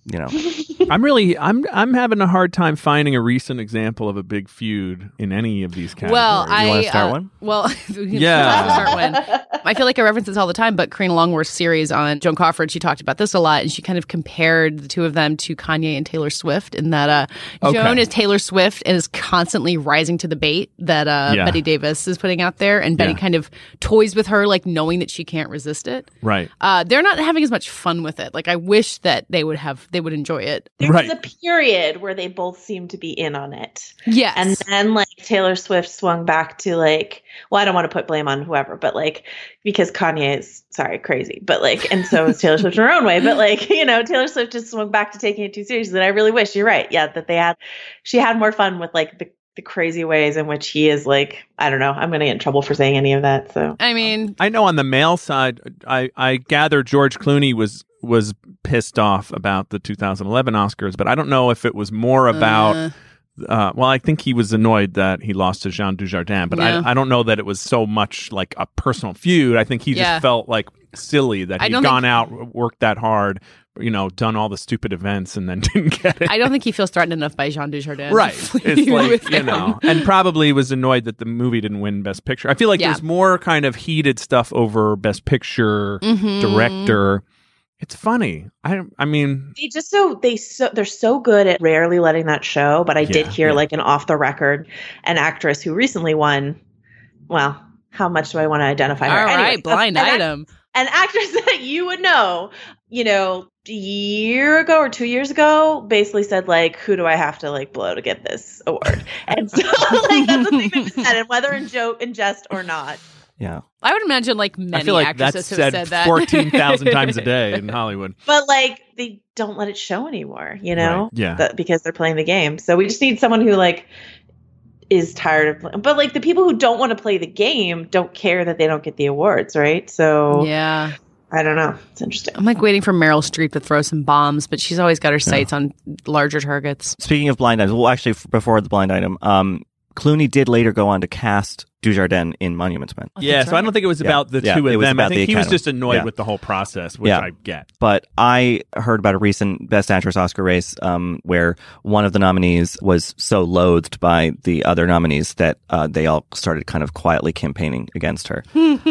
you know. I'm really, I'm, I'm having a hard time finding a recent example of a big feud in any of these categories. Well, I You wanna start uh, one? Well, Yeah. start one. I feel like I reference this all the time, but Karina Longworth's series on Joan Crawford, she talked about this a lot, and she kind of compared the two of them to Kanye and Taylor Swift, in that uh, Okay. Joan is Taylor Swift and is constantly rising to the bait that uh, Yeah. Betty Davis is putting out there, and Betty Yeah. kind of toys with her, like knowing that she can't resist it. Right. Uh, they're not having as much fun with it. Like I wish that they would have, they would enjoy it. There Right. was a period where they both seemed to be in on it. Yes. And then like Taylor Swift swung back to like, well, I don't want to put blame on whoever, but like, because Kanye is, sorry, crazy, but like, and so is Taylor Swift in her own way, but like, you know, Taylor Swift just swung back to taking it too seriously. And I really wish, you're right. Yeah. That they had, she had more fun with like the, the crazy ways in which he is like, I don't know, I'm going to get in trouble for saying any of that. So I mean, I know on the male side, I, I gather George Clooney was was pissed off about the two thousand eleven Oscars, but I don't know if it was more about. Uh. Uh, well, I think he was annoyed that he lost to Jean Dujardin, but Yeah. I, I don't know that it was so much like a personal feud. I think he Yeah. just felt like silly that I he'd don't gone think- out, worked that hard, you know, done all the stupid events, and then didn't get it. I don't think he feels threatened enough by Jean Dujardin. Right. to It's feud like, with you him. know, and probably was annoyed that the movie didn't win Best Picture. I feel like Yeah. there's more kind of heated stuff over Best Picture, Mhm. director. It's funny. I I mean, they just so they so they're so good at rarely letting that show. But I did Yeah, hear yeah. like an off the record, an actress who recently won. Well, how much do I want to identify her? All Anyways, right, blind an, item. An actress that you would know, you know, a year ago or two years ago, basically said like, "Who do I have to like blow to get this award?" And so like that's the thing that was said, and whether in joke, in jest, or not. Yeah. I would imagine like many I feel like that's actresses said, have said that fourteen thousand times a day in Hollywood. But like they don't let it show anymore, you know? Right, yeah. That, because they're playing the game. So we just need someone who like is tired of playing. But like the people who don't want to play the game don't care that they don't get the awards, right? So Yeah. I don't know. It's interesting. I'm like waiting for Meryl Streep to throw some bombs, but she's always got her sights on larger targets. Speaking of blind items, well, actually, f- before the blind item, um, Clooney did later go on to cast Dujardin in Monuments Men. Yeah, so I don't think it was Yeah. about the Yeah, two it of was them. I about the think he was Academy. just annoyed Yeah. with the whole process, which Yeah. I get. But I heard about a recent Best Actress Oscar race um, where one of the nominees was so loathed by the other nominees that uh, they all started kind of quietly campaigning against her.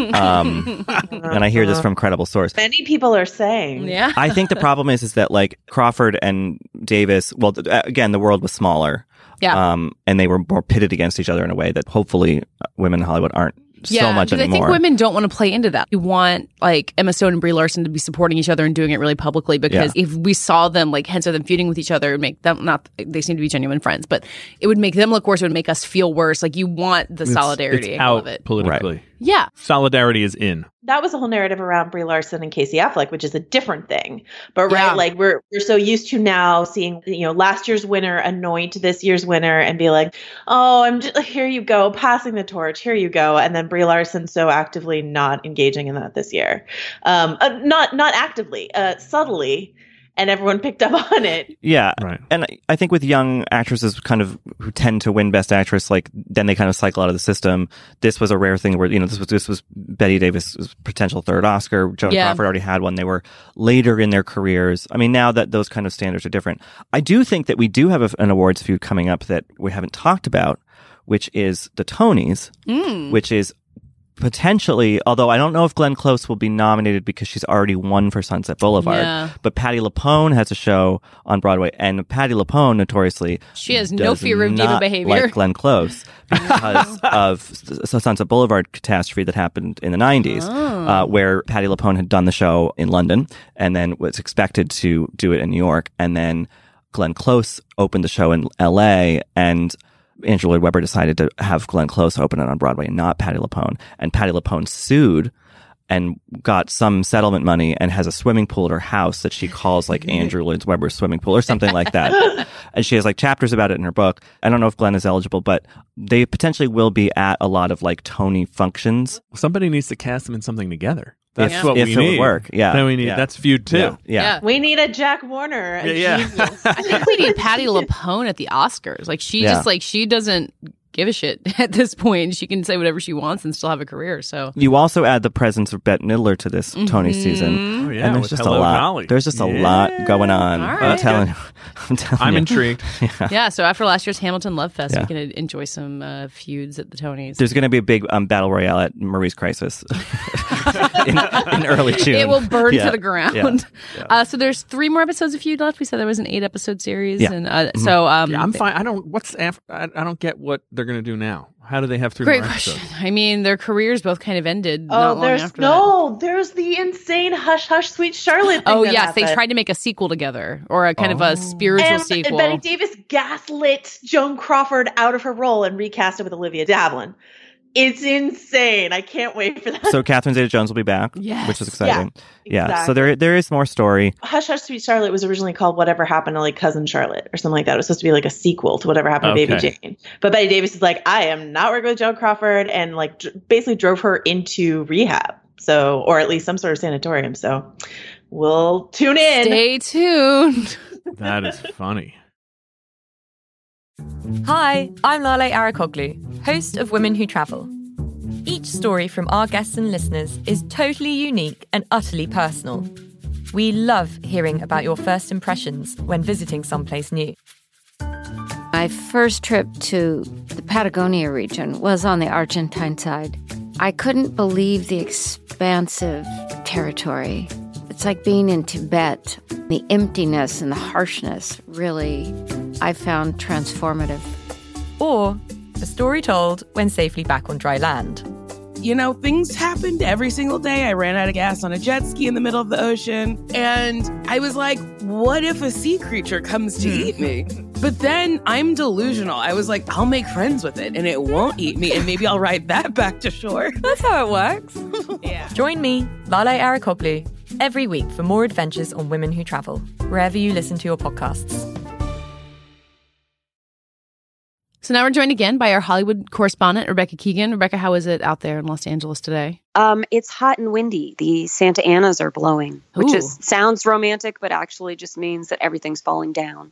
um, and I hear this from credible source. Many people are saying. Yeah. I think the problem is is that like Crawford and Davis, well, th- again, the world was smaller. Yeah. Um, and they were more pitted against each other in a way that hopefully uh, women in Hollywood aren't so much because I anymore. think women don't want to play into that. You want like Emma Stone and Brie Larson to be supporting each other and doing it really publicly, because Yeah. if we saw them like hence of them feuding with each other, it would make them not. They seem to be genuine friends, but it would make them look worse. It would make us feel worse. Like you want the It's- solidarity it's angle out of it. politically. Yeah. Solidarity is in. That was a whole narrative around Brie Larson and Casey Affleck, which is a different thing. But right, Yeah. like we're we're so used to now seeing, you know, last year's winner anoint this year's winner and be like, oh, I'm just here you go, passing the torch, here you go, and then Brie Larson so actively not engaging in that this year, um, uh, not not actively, uh, subtly, and everyone picked up on it. Yeah. Right. And I- I think with young actresses kind of who tend to win Best Actress, like then they kind of cycle out of the system. This was a rare thing where, you know, this was this was Betty Davis' potential third Oscar. Joan Yeah. Crawford already had one. They were later in their careers. I mean, now that those kind of standards are different. I do think that we do have a, an awards feud coming up that we haven't talked about, which is the Tonys, Mm. which is potentially, although I don't know if Glenn Close will be nominated because she's already won for Sunset Boulevard. Yeah. But Patti LuPone has a show on Broadway, and Patti LuPone notoriously She has no does fear of diva not behavior. like Glenn Close because of the Sunset Boulevard catastrophe that happened in the nineties, Oh. uh, where Patti LuPone had done the show in London and then was expected to do it in New York, and then Glenn Close opened the show in L A, and Andrew Lloyd Webber decided to have Glenn Close open it on Broadway and not Patti LuPone. And Patti LuPone sued and got some settlement money and has a swimming pool at her house that she calls like Andrew Lloyd Webber's swimming pool or something like that. And she has like chapters about it in her book. I don't know if Glenn is eligible, but they potentially will be at a lot of like Tony functions. Somebody needs to cast them in something together. That's Yeah. what If we it would need. work, yeah. Then we need Yeah. that's feud too. Yeah. Yeah. We need a Jack Warner. A Yeah, yeah. genius. I think we need Patti LuPone at the Oscars. Like she Yeah. just like she doesn't give a shit at this point. She can say whatever she wants and still have a career. So You also add the presence of Bette Midler to this Tony season. Oh, yeah, and there's with just Hello, a lot. Dolly. There's just a Yeah. lot going on. All I'm right. telling you. I'm telling I'm you. intrigued. yeah, so after last year's Hamilton Love Fest, Yeah. we can enjoy some uh, feuds at the Tonys. There's going to be a big um, battle royale at Marie's Crisis in, in early June. It will burn Yeah. to the ground. Yeah. Yeah. Uh, so there's three more episodes of Feud left. We said there was an eight episode series, Yeah. and uh, so um, Yeah, I'm fine. I don't. What's after? I, I don't get what they're going to do now. How do they have three Great more question. episodes? I mean, their careers both kind of ended. Oh, not long there's after that. no, there's the insane Hush Hush Sweet Charlotte thing. Oh that yes, they happened. tried to make a sequel together, or a kind of a spiritual and sequel. Betty Davis gaslit Joan Crawford out of her role and recast it with Olivia Davlin. It's insane. I can't wait for that. So Catherine Zeta-Jones will be back, Yes. which is exciting. Yeah, Yeah. So exactly. there there is more story. Hush Hush Sweet Charlotte was originally called Whatever Happened to like Cousin Charlotte or something like that. It was supposed to be like a sequel to Whatever Happened to Okay. Baby Jane. But Betty Davis is like, I am not working with Joan Crawford, and like dr- basically drove her into rehab. So, or at least some sort of sanatorium. So we'll tune in. Stay tuned. That is funny. Hi, I'm Lale Arakoglu, host of Women Who Travel. Each story from our guests and listeners is totally unique and utterly personal. We love hearing about your first impressions when visiting someplace new. My first trip to the Patagonia region was on the Argentine side. I couldn't believe the expansive territory. It's like being in Tibet. The emptiness and the harshness really, I found transformative. Or a story told when safely back on dry land. You know, things happened every single day. I ran out of gas on a jet ski in the middle of the ocean. And I was like, what if a sea creature comes to eat me? But then I'm delusional. I was like, I'll make friends with it and it won't eat me. And maybe I'll ride that back to shore. That's how it works. Yeah. Join me, Lale Arakoglu, every week for more adventures on Women Who Travel, wherever you listen to your podcasts. So now we're joined again by our Hollywood correspondent, Rebecca Keegan. Rebecca, how is it out there in Los Angeles today? Um, it's hot and windy. The Santa Anas are blowing, which Ooh. is sounds romantic, but actually just means that everything's falling down.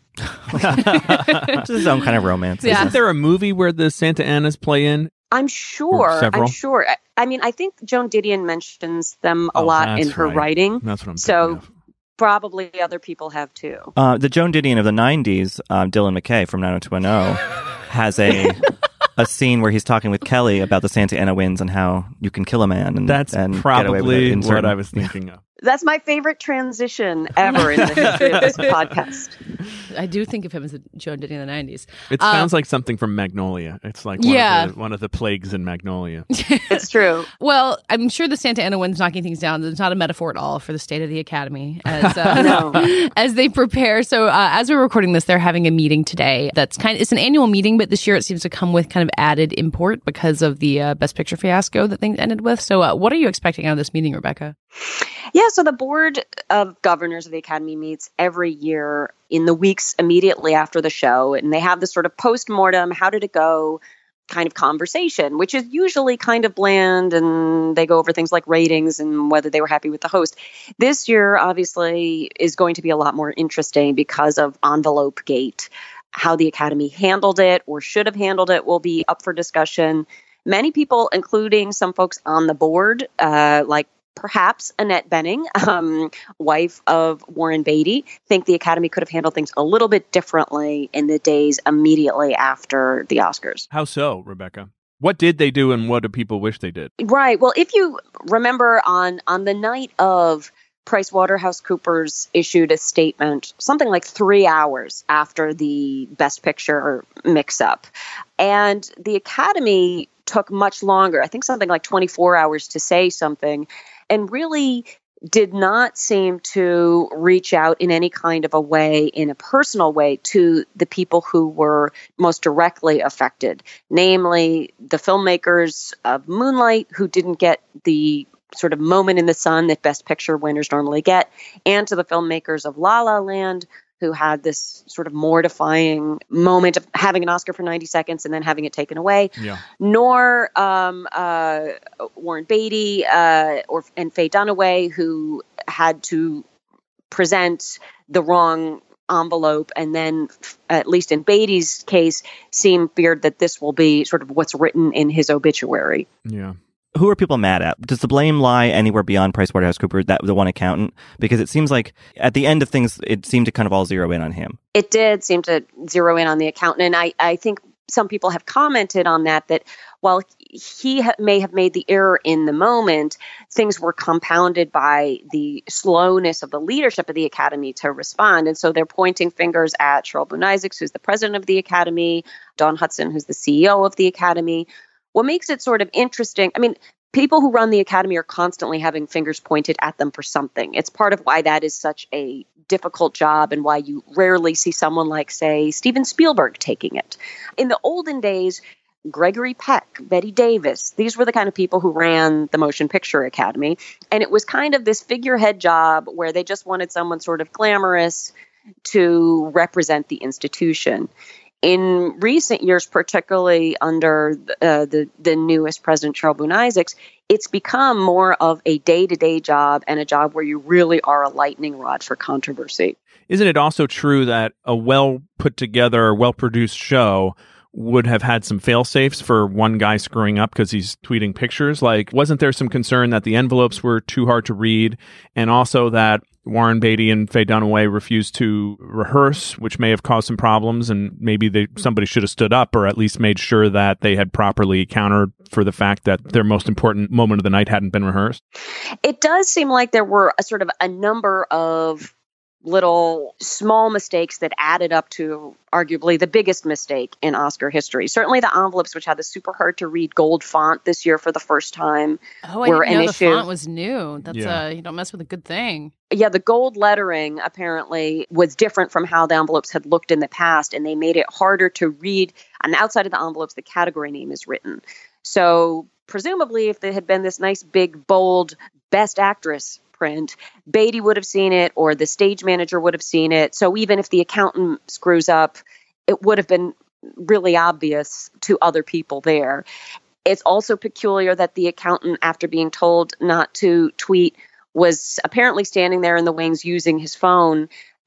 It's its own kind of romance. Yeah. Isn't there a movie where the Santa Anas play in? I'm sure. several? I'm sure. I, I mean, I think Joan Didion mentions them a Oh, lot that's in her right. writing. That's what I'm So thinking of. probably other people have too. Uh, the Joan Didion of the nineties, um, Dylan McKay from nine oh two one oh, has a a scene where he's talking with Kelly about the Santa Ana winds and how you can kill a man. And That's and get away with it probably in what certain- I was thinking of. That's my favorite transition ever in the history of this podcast. I do think of him as a Joan Didion in the nineties. It Uh, sounds like something from Magnolia. It's like one, Yeah. of, the, one of the plagues in Magnolia. It's true. Well, I'm sure the Santa Ana wind's knocking things down. It's not a metaphor at all for the state of the academy as uh, No. as they prepare. So uh, as we're recording this, they're having a meeting today. That's kind of, it's an annual meeting, but this year it seems to come with kind of added import because of the uh, Best Picture fiasco that things ended with. So uh, what are you expecting out of this meeting, Rebecca? Yeah, so the Board of Governors of the Academy meets every year in the weeks immediately after the show, and they have this sort of post-mortem, how did it go kind of conversation, which is usually kind of bland, and they go over things like ratings and whether they were happy with the host. This year, obviously, is going to be a lot more interesting because of Envelope Gate. How the Academy handled it or should have handled it will be up for discussion. Many people, including some folks on the board, uh, like perhaps Annette Bening, um, wife of Warren Beatty, think the Academy could have handled things a little bit differently in the days immediately after the Oscars. How so, Rebecca? What did they do and what do people wish they did? Right. Well, if you remember on, on the night of PricewaterhouseCoopers issued a statement something like three hours after the Best Picture mix-up. And the Academy took much longer, I think something like twenty-four hours to say something, and really did not seem to reach out in any kind of a way, in a personal way, to the people who were most directly affected, namely the filmmakers of Moonlight, who didn't get the sort of moment in the sun that Best Picture winners normally get, and to the filmmakers of La La Land, who had this sort of mortifying moment of having an Oscar for ninety seconds and then having it taken away. Yeah. Nor um, uh, Warren Beatty uh, or and Faye Dunaway, who had to present the wrong envelope, and then, at least in Beatty's case, seem feared that this will be sort of what's written in his obituary. Yeah. Who are people mad at? Does the blame lie anywhere beyond PricewaterhouseCoopers, that the one accountant? Because it seems like at the end of things, it seemed to kind of all zero in on him. It did seem to zero in on the accountant. And I, I think some people have commented on that, that while he ha- may have made the error in the moment, things were compounded by the slowness of the leadership of the Academy to respond. And so they're pointing fingers at Cheryl Boone Isaacs, who's the president of the Academy, Dawn Hudson, who's the C E O of the Academy. What makes it sort of interesting, I mean, people who run the Academy are constantly having fingers pointed at them for something. It's part of why that is such a difficult job and why you rarely see someone like, say, Steven Spielberg taking it. In the olden days, Gregory Peck, Betty Davis, these were the kind of people who ran the Motion Picture Academy. And it was kind of this figurehead job where they just wanted someone sort of glamorous to represent the institution. In recent years, particularly under uh, the, the newest president, Cheryl Boone Isaacs, it's become more of a day-to-day job and a job where you really are a lightning rod for controversy. Isn't it also true that a well-put-together, well-produced show would have had some fail-safes for one guy screwing up because he's tweeting pictures? Like, wasn't there some concern that the envelopes were too hard to read, and also that Warren Beatty and Faye Dunaway refused to rehearse, which may have caused some problems, and maybe they, somebody should have stood up or at least made sure that they had properly accounted for the fact that their most important moment of the night hadn't been rehearsed? It does seem like there were a sort of a number of little small mistakes that added up to arguably the biggest mistake in Oscar history. Certainly the envelopes, which had the super hard to read gold font this year for the first time, oh, I were didn't know an the issue. font was new. That's Yeah. uh, you don't mess with a good thing. Yeah, the gold lettering apparently was different from how the envelopes had looked in the past, and they made it harder to read. On the outside of the envelopes, the category name is written. So presumably, if there had been this nice, big, bold Best Actress print, Beatty would have seen it, or the stage manager would have seen it. So even if the accountant screws up, it would have been really obvious to other people there. It's also peculiar that the accountant, after being told not to tweet, was apparently standing there in the wings using his phone,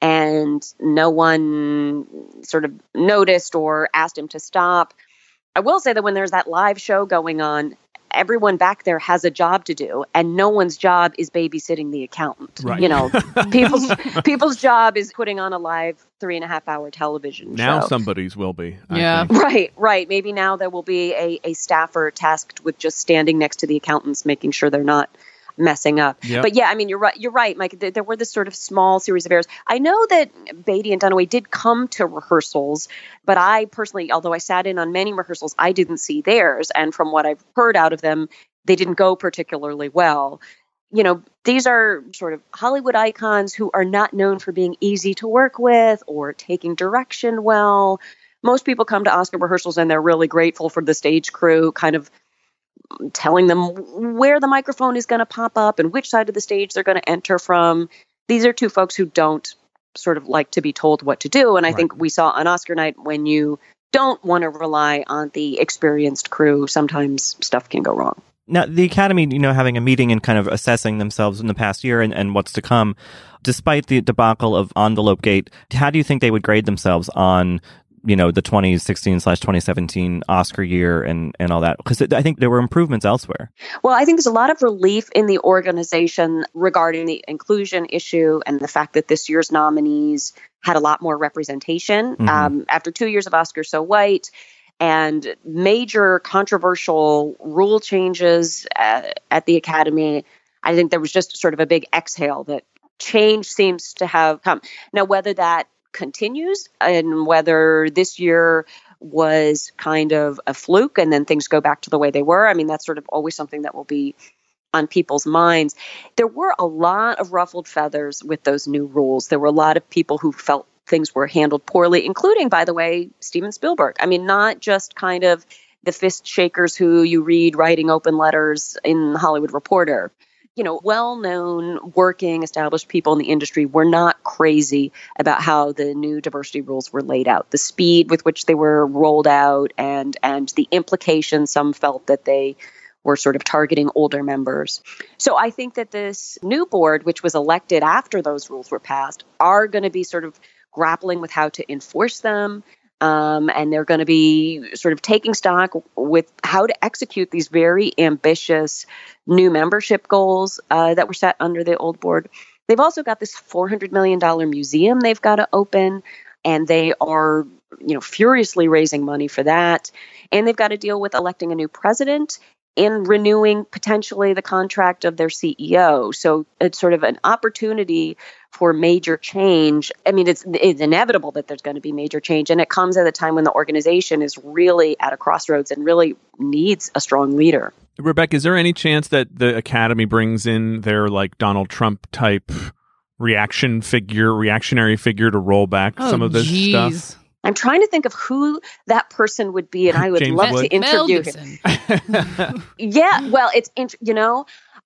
and no one sort of noticed or asked him to stop. I will say that when there's that live show going on, everyone back there has a job to do, and no one's job is babysitting the accountant. Right. You know, people's people's job is putting on a live three and a half hour television Now show. somebody's will be. I Yeah. think. Right, right. Maybe now there will be a, a staffer tasked with just standing next to the accountants, making sure they're not messing up. Yep. But yeah, I mean, you're right. You're right, Mike. There, there were this sort of small series of errors. I know that Beatty and Dunaway did come to rehearsals, but I personally, although I sat in on many rehearsals, I didn't see theirs. And from what I've heard out of them, they didn't go particularly well. You know, these are sort of Hollywood icons who are not known for being easy to work with or taking direction well. Most people come to Oscar rehearsals and they're really grateful for the stage crew kind of telling them where the microphone is going to pop up and which side of the stage they're going to enter from. These are two folks who don't sort of like to be told what to do. And I Right. think we saw on Oscar night, when you don't want to rely on the experienced crew, sometimes stuff can go wrong. Now, the Academy, you know, having a meeting and kind of assessing themselves in the past year and, and what's to come, despite the debacle of Envelope Gate, how do you think they would grade themselves on, you know, the twenty sixteen slash twenty seventeen Oscar year and, and all that? Because I think there were improvements elsewhere. Well, I think there's a lot of relief in the organization regarding the inclusion issue and the fact that this year's nominees had a lot more representation. Mhm. Um, after two years of Oscar So White and major controversial rule changes at, at the Academy, I think there was just sort of a big exhale that change seems to have come. Now, whether that continues and whether this year was kind of a fluke and then things go back to the way they were, I mean, that's sort of always something that will be on people's minds. There were a lot of ruffled feathers with those new rules. There were a lot of people who felt things were handled poorly, including, by the way, Steven Spielberg. I mean, not just kind of the fist shakers who you read writing open letters in The Hollywood Reporter. You know, well-known, working, established people in the industry were not crazy about how the new diversity rules were laid out, the speed with which they were rolled out, and and the implications. Some felt that they were sort of targeting older members. So I think that this new board, which was elected after those rules were passed, are going to be sort of grappling with how to enforce them. Um, and they're going to be sort of taking stock with how to execute these very ambitious new membership goals uh, that were set under the old board. They've also got this four hundred million dollars museum they've got to open, and they are, you know, furiously raising money for that. And they've got to deal with electing a new president and renewing potentially the contract of their C E O. So it's sort of an opportunity for major change. I mean, it's it's inevitable that there's going to be major change, and it comes at a time when the organization is really at a crossroads and really needs a strong leader. Rebecca, is there any chance that the Academy brings in their like Donald Trump type reaction figure, reactionary figure to roll back Oh, some of this geez. stuff? I'm trying to think of who that person would be, and I would James love Wood? to interview him. Yeah, well, it's int- you know,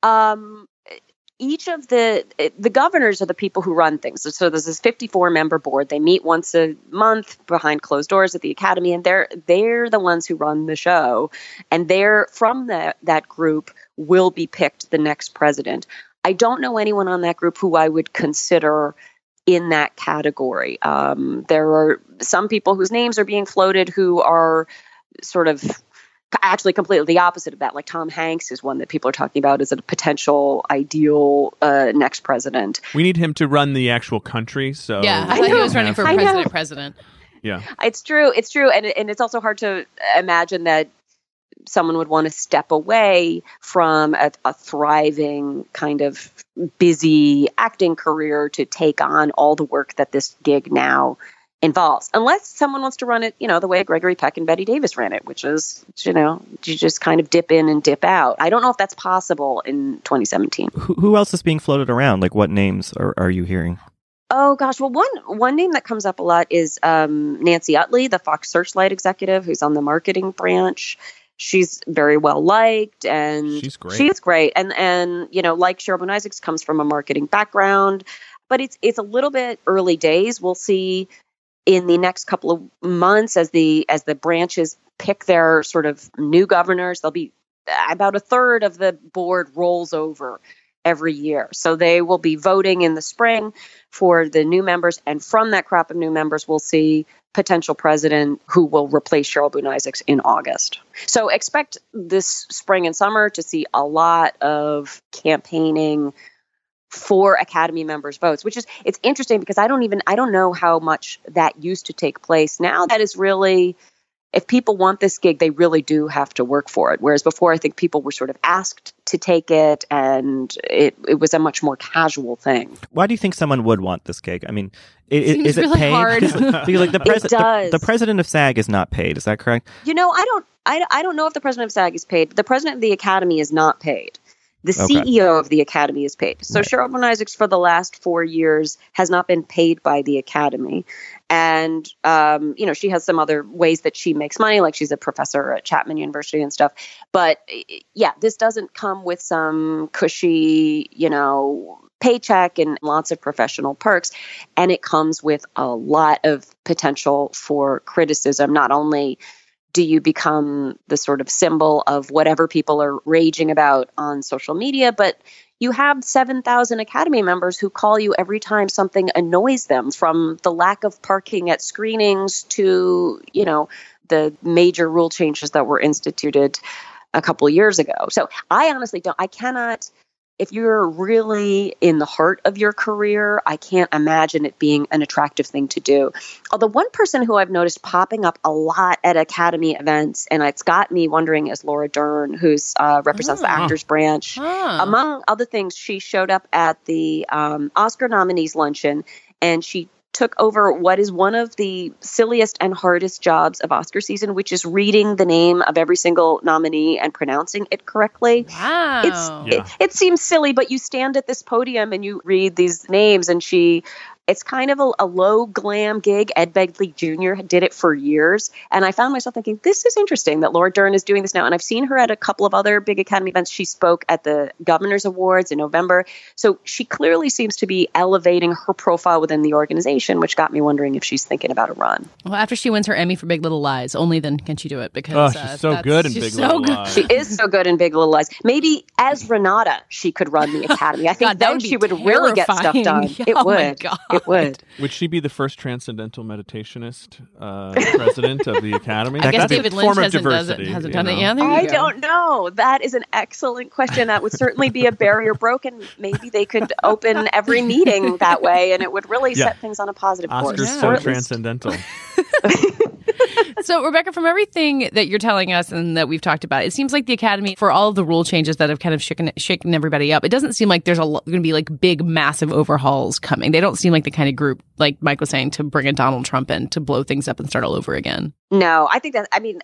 um, each of the the governors are the people who run things. So, so there's this fifty-four member board. They meet once a month behind closed doors at the Academy, and they're they're the ones who run the show. And they're from that that group will be picked the next president. I don't know anyone on that group who I would consider in that category. Um, there are some people whose names are being floated who are sort of actually completely the opposite of that. Like Tom Hanks is one that people are talking about as a potential ideal uh, next president. We need him to run the actual country. So Yeah, I, I thought he know. was running for I know. president. President. yeah. It's true. It's true. And, and it's also hard to imagine that someone would want to step away from a, a thriving kind of busy acting career to take on all the work that this gig now involves, unless someone wants to run it, you know, the way Gregory Peck and Betty Davis ran it, which is, you know, you just kind of dip in and dip out. I don't know if that's possible in twenty seventeen. Who, who else is being floated around? Like, what names are, are you hearing? Oh, gosh. Well, one one name that comes up a lot is um, Nancy Utley, the Fox Searchlight executive who's on the marketing branch. She's very well liked, and She's great. She's great, and and you know, like Cheryl Boone Isaacs, comes from a marketing background, but it's it's a little bit early days. We'll see in the next couple of months as the as the branches pick their sort of new governors. There'll be about a third of the board rolls over every year, so they will be voting in the spring for the new members, and from that crop of new members, we'll see potential president who will replace Cheryl Boone Isaacs in August. So expect this spring and summer to see a lot of campaigning for Academy members' votes, which is, it's interesting because I don't even, I don't know how much that used to take place. Now that is really, if people want this gig, they really do have to work for it. Whereas before, I think people were sort of asked to take it, and it, it was a much more casual thing. Why do you think someone would want this gig? I mean, it, Seems is it really paid? hard. Because, because, like the, pres- It does. the, the president of SAG is not paid. Is that correct? You know, I don't, I, I don't know if the president of SAG is paid. The president of the Academy is not paid. The Okay. C E O of the Academy is paid. So Right. Cheryl Boone Isaacs for the last four years has not been paid by the Academy. And, um, you know, she has some other ways that she makes money, like she's a professor at Chapman University and stuff. But yeah, this doesn't come with some cushy, you know, paycheck and lots of professional perks. And it comes with a lot of potential for criticism, not only do you become the sort of symbol of whatever people are raging about on social media, but you have seven thousand Academy members who call you every time something annoys them, from the lack of parking at screenings to, you know, the major rule changes that were instituted a couple of years ago. So I honestly don't, I cannot, if you're really in the heart of your career, I can't imagine it being an attractive thing to do. Although one person who I've noticed popping up a lot at Academy events, and it's got me wondering, is Laura Dern, who uh, represents Oh. the Actors Branch. Huh. Among other things, she showed up at the um, Oscar nominees luncheon, and she took over what is one of the silliest and hardest jobs of Oscar season, which is reading the name of every single nominee and pronouncing it correctly. Wow. It's Yeah. it, it seems silly, but you stand at this podium and you read these names, and she, it's kind of a, a low glam gig. Ed Begley Junior did it for years. And I found myself thinking, this is interesting that Laura Dern is doing this now. And I've seen her at a couple of other big Academy events. She spoke at the Governor's Awards in November. So she clearly seems to be elevating her profile within the organization, which got me wondering if she's thinking about a run. Well, after she wins her Emmy for Big Little Lies, only then can she do it, because Oh, she's uh, so that's- good in she's Big so Little good. Lies. She is so good in Big Little Lies. Maybe as Renata, she could run the Academy. I think God, that then would be she would really get stuff terrifying. done. Yeah, It oh would. my God. It It would. Would she be the first transcendental meditationist uh, president of the Academy? I guess That's a David form Lynch of hasn't, does it, diversity, hasn't you done it. know? Yeah, there you I go. don't know. That is an excellent question. That would certainly be a barrier broken. Maybe they could open every meeting that way, and it would really Yeah. set things on a positive course. Oscar's Yeah. so Or at least- transcendental. So, Rebecca, from everything that you're telling us and that we've talked about, it seems like the Academy, for all of the rule changes that have kind of shaken, shaken everybody up, it doesn't seem like there's a going to be like big, massive overhauls coming. They don't seem like the kind of group, like Mike was saying, to bring a Donald Trump in to blow things up and start all over again. No, I think that, I mean,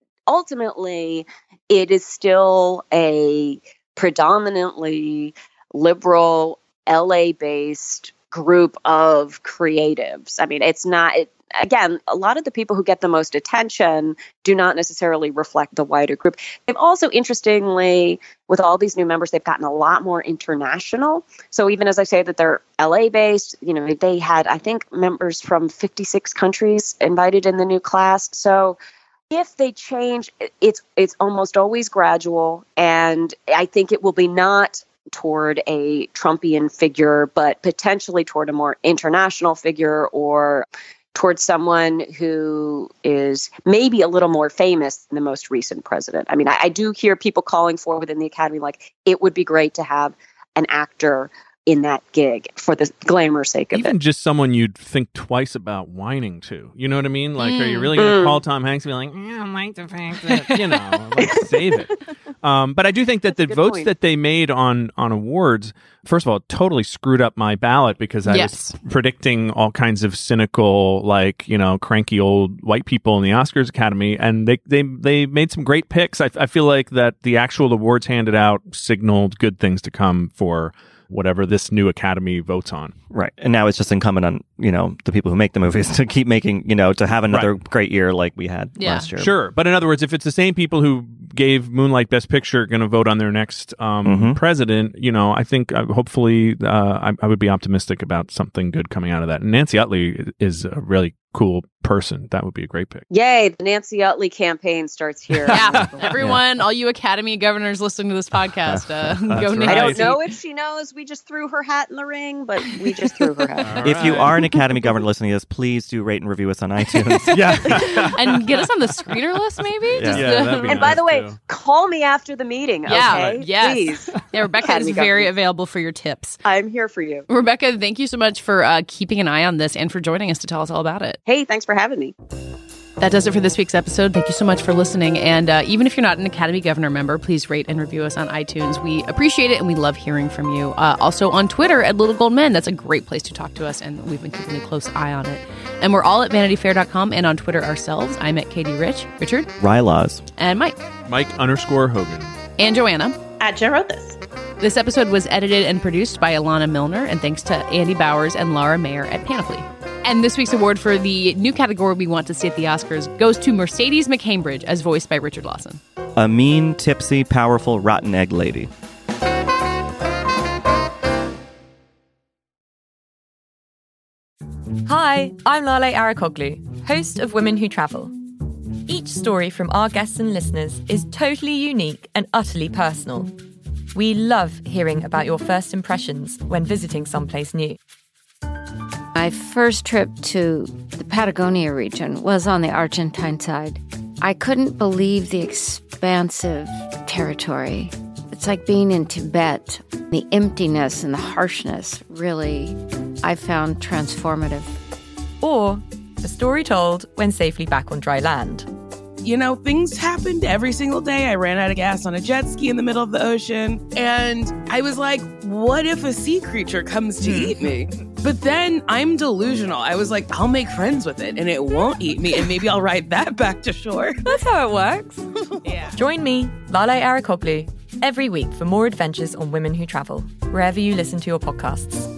ultimately, it is still a predominantly liberal, L A based group of creatives. I mean, it's not, it, again, a lot of the people who get the most attention do not necessarily reflect the wider group. They've also, interestingly, with all these new members, they've gotten a lot more international. So even as I say that they're L A based, you know, they had, I think, members from fifty-six countries invited in the new class. So if they change, it's it's almost always gradual. And I think it will be not toward a Trumpian figure, but potentially toward a more international figure or towards someone who is maybe a little more famous than the most recent president. I mean, I, I do hear people calling for within the Academy, like, it would be great to have an actor in that gig for the glamour sake of Even it. just someone you'd think twice about whining to. You know what I mean? Like, Mm. are you really going to call Tom Hanks and be like, yeah, I like the fact that, you know, like, save it. Um, but I do think that That's a the good votes point. that they made on, on awards, first of all, totally screwed up my ballot because I Yes. was predicting all kinds of cynical, like, you know, cranky old white people in the Oscars Academy. And they, they, they made some great picks. I, I feel like that the actual awards handed out signaled good things to come for whatever this new Academy votes on. Right. And now it's just incumbent on, you know, the people who make the movies to keep making, you know, to have another Right. great year like we had Yeah. last year. Sure. But in other words, if it's the same people who gave Moonlight Best Picture going to vote on their next um, Mhm. president, you know, I think uh, hopefully uh, I, I would be optimistic about something good coming out of that. And Nancy Utley is a really cool person. That would be a great pick. Yay, the Nancy Utley campaign starts here. Yeah, everyone, all you Academy governors listening to this podcast, uh, go right. I Nancy. don't know if she knows we just threw her hat in the ring, but we just threw her hat. If you are an Academy governor listening to this, please do rate and review us on iTunes. Yeah. And get us on the screener list, maybe. Yeah. Just, Yeah, uh, that'd be And by the way, Nice, too. call me after the meeting, Yeah, okay? yes. Please. yeah, Rebecca Academy is very governors. available for your tips. I'm here for you. Rebecca, thank you so much for uh, keeping an eye on this and for joining us to tell us all about it. Hey, thanks for having me. That does it for this week's episode. Thank you so much for listening. And uh, even if you're not an Academy Governor member, please rate and review us on iTunes. We appreciate it and we love hearing from you. Uh, also on Twitter at Little Gold Men. That's a great place to talk to us, and we've been keeping a close eye on it. And we're all at vanity fair dot com and on Twitter ourselves. I'm at Katie Rich, Richard, Rylaws. and Mike, Mike underscore Hogan. and Joanna. At Jen wrote this. This episode was edited and produced by Alana Milner, and thanks to Andy Bowers and Laura Mayer at Panoply. And this week's award for the new category we want to see at the Oscars goes to Mercedes McCambridge, as voiced by Richard Lawson. A mean, tipsy, powerful, rotten egg lady. Hi, I'm Lale Arakoglu, host of Women Who Travel. Each story from our guests and listeners is totally unique and utterly personal. We love hearing about your first impressions when visiting someplace new. My first trip to the Patagonia region was on the Argentine side. I couldn't believe the expansive territory. It's like being in Tibet. The emptiness and the harshness really, I found transformative. Or a story told when safely back on dry land. You know, things happened every single day. I ran out of gas on a jet ski in the middle of the ocean. And I was like, what if a sea creature comes to eat me? But then I'm delusional. I was like, I'll make friends with it and it won't eat me. And maybe I'll ride that back to shore. That's how it works. Yeah. Join me, Lale Arakoglu, every week for more adventures on Women Who Travel, wherever you listen to your podcasts.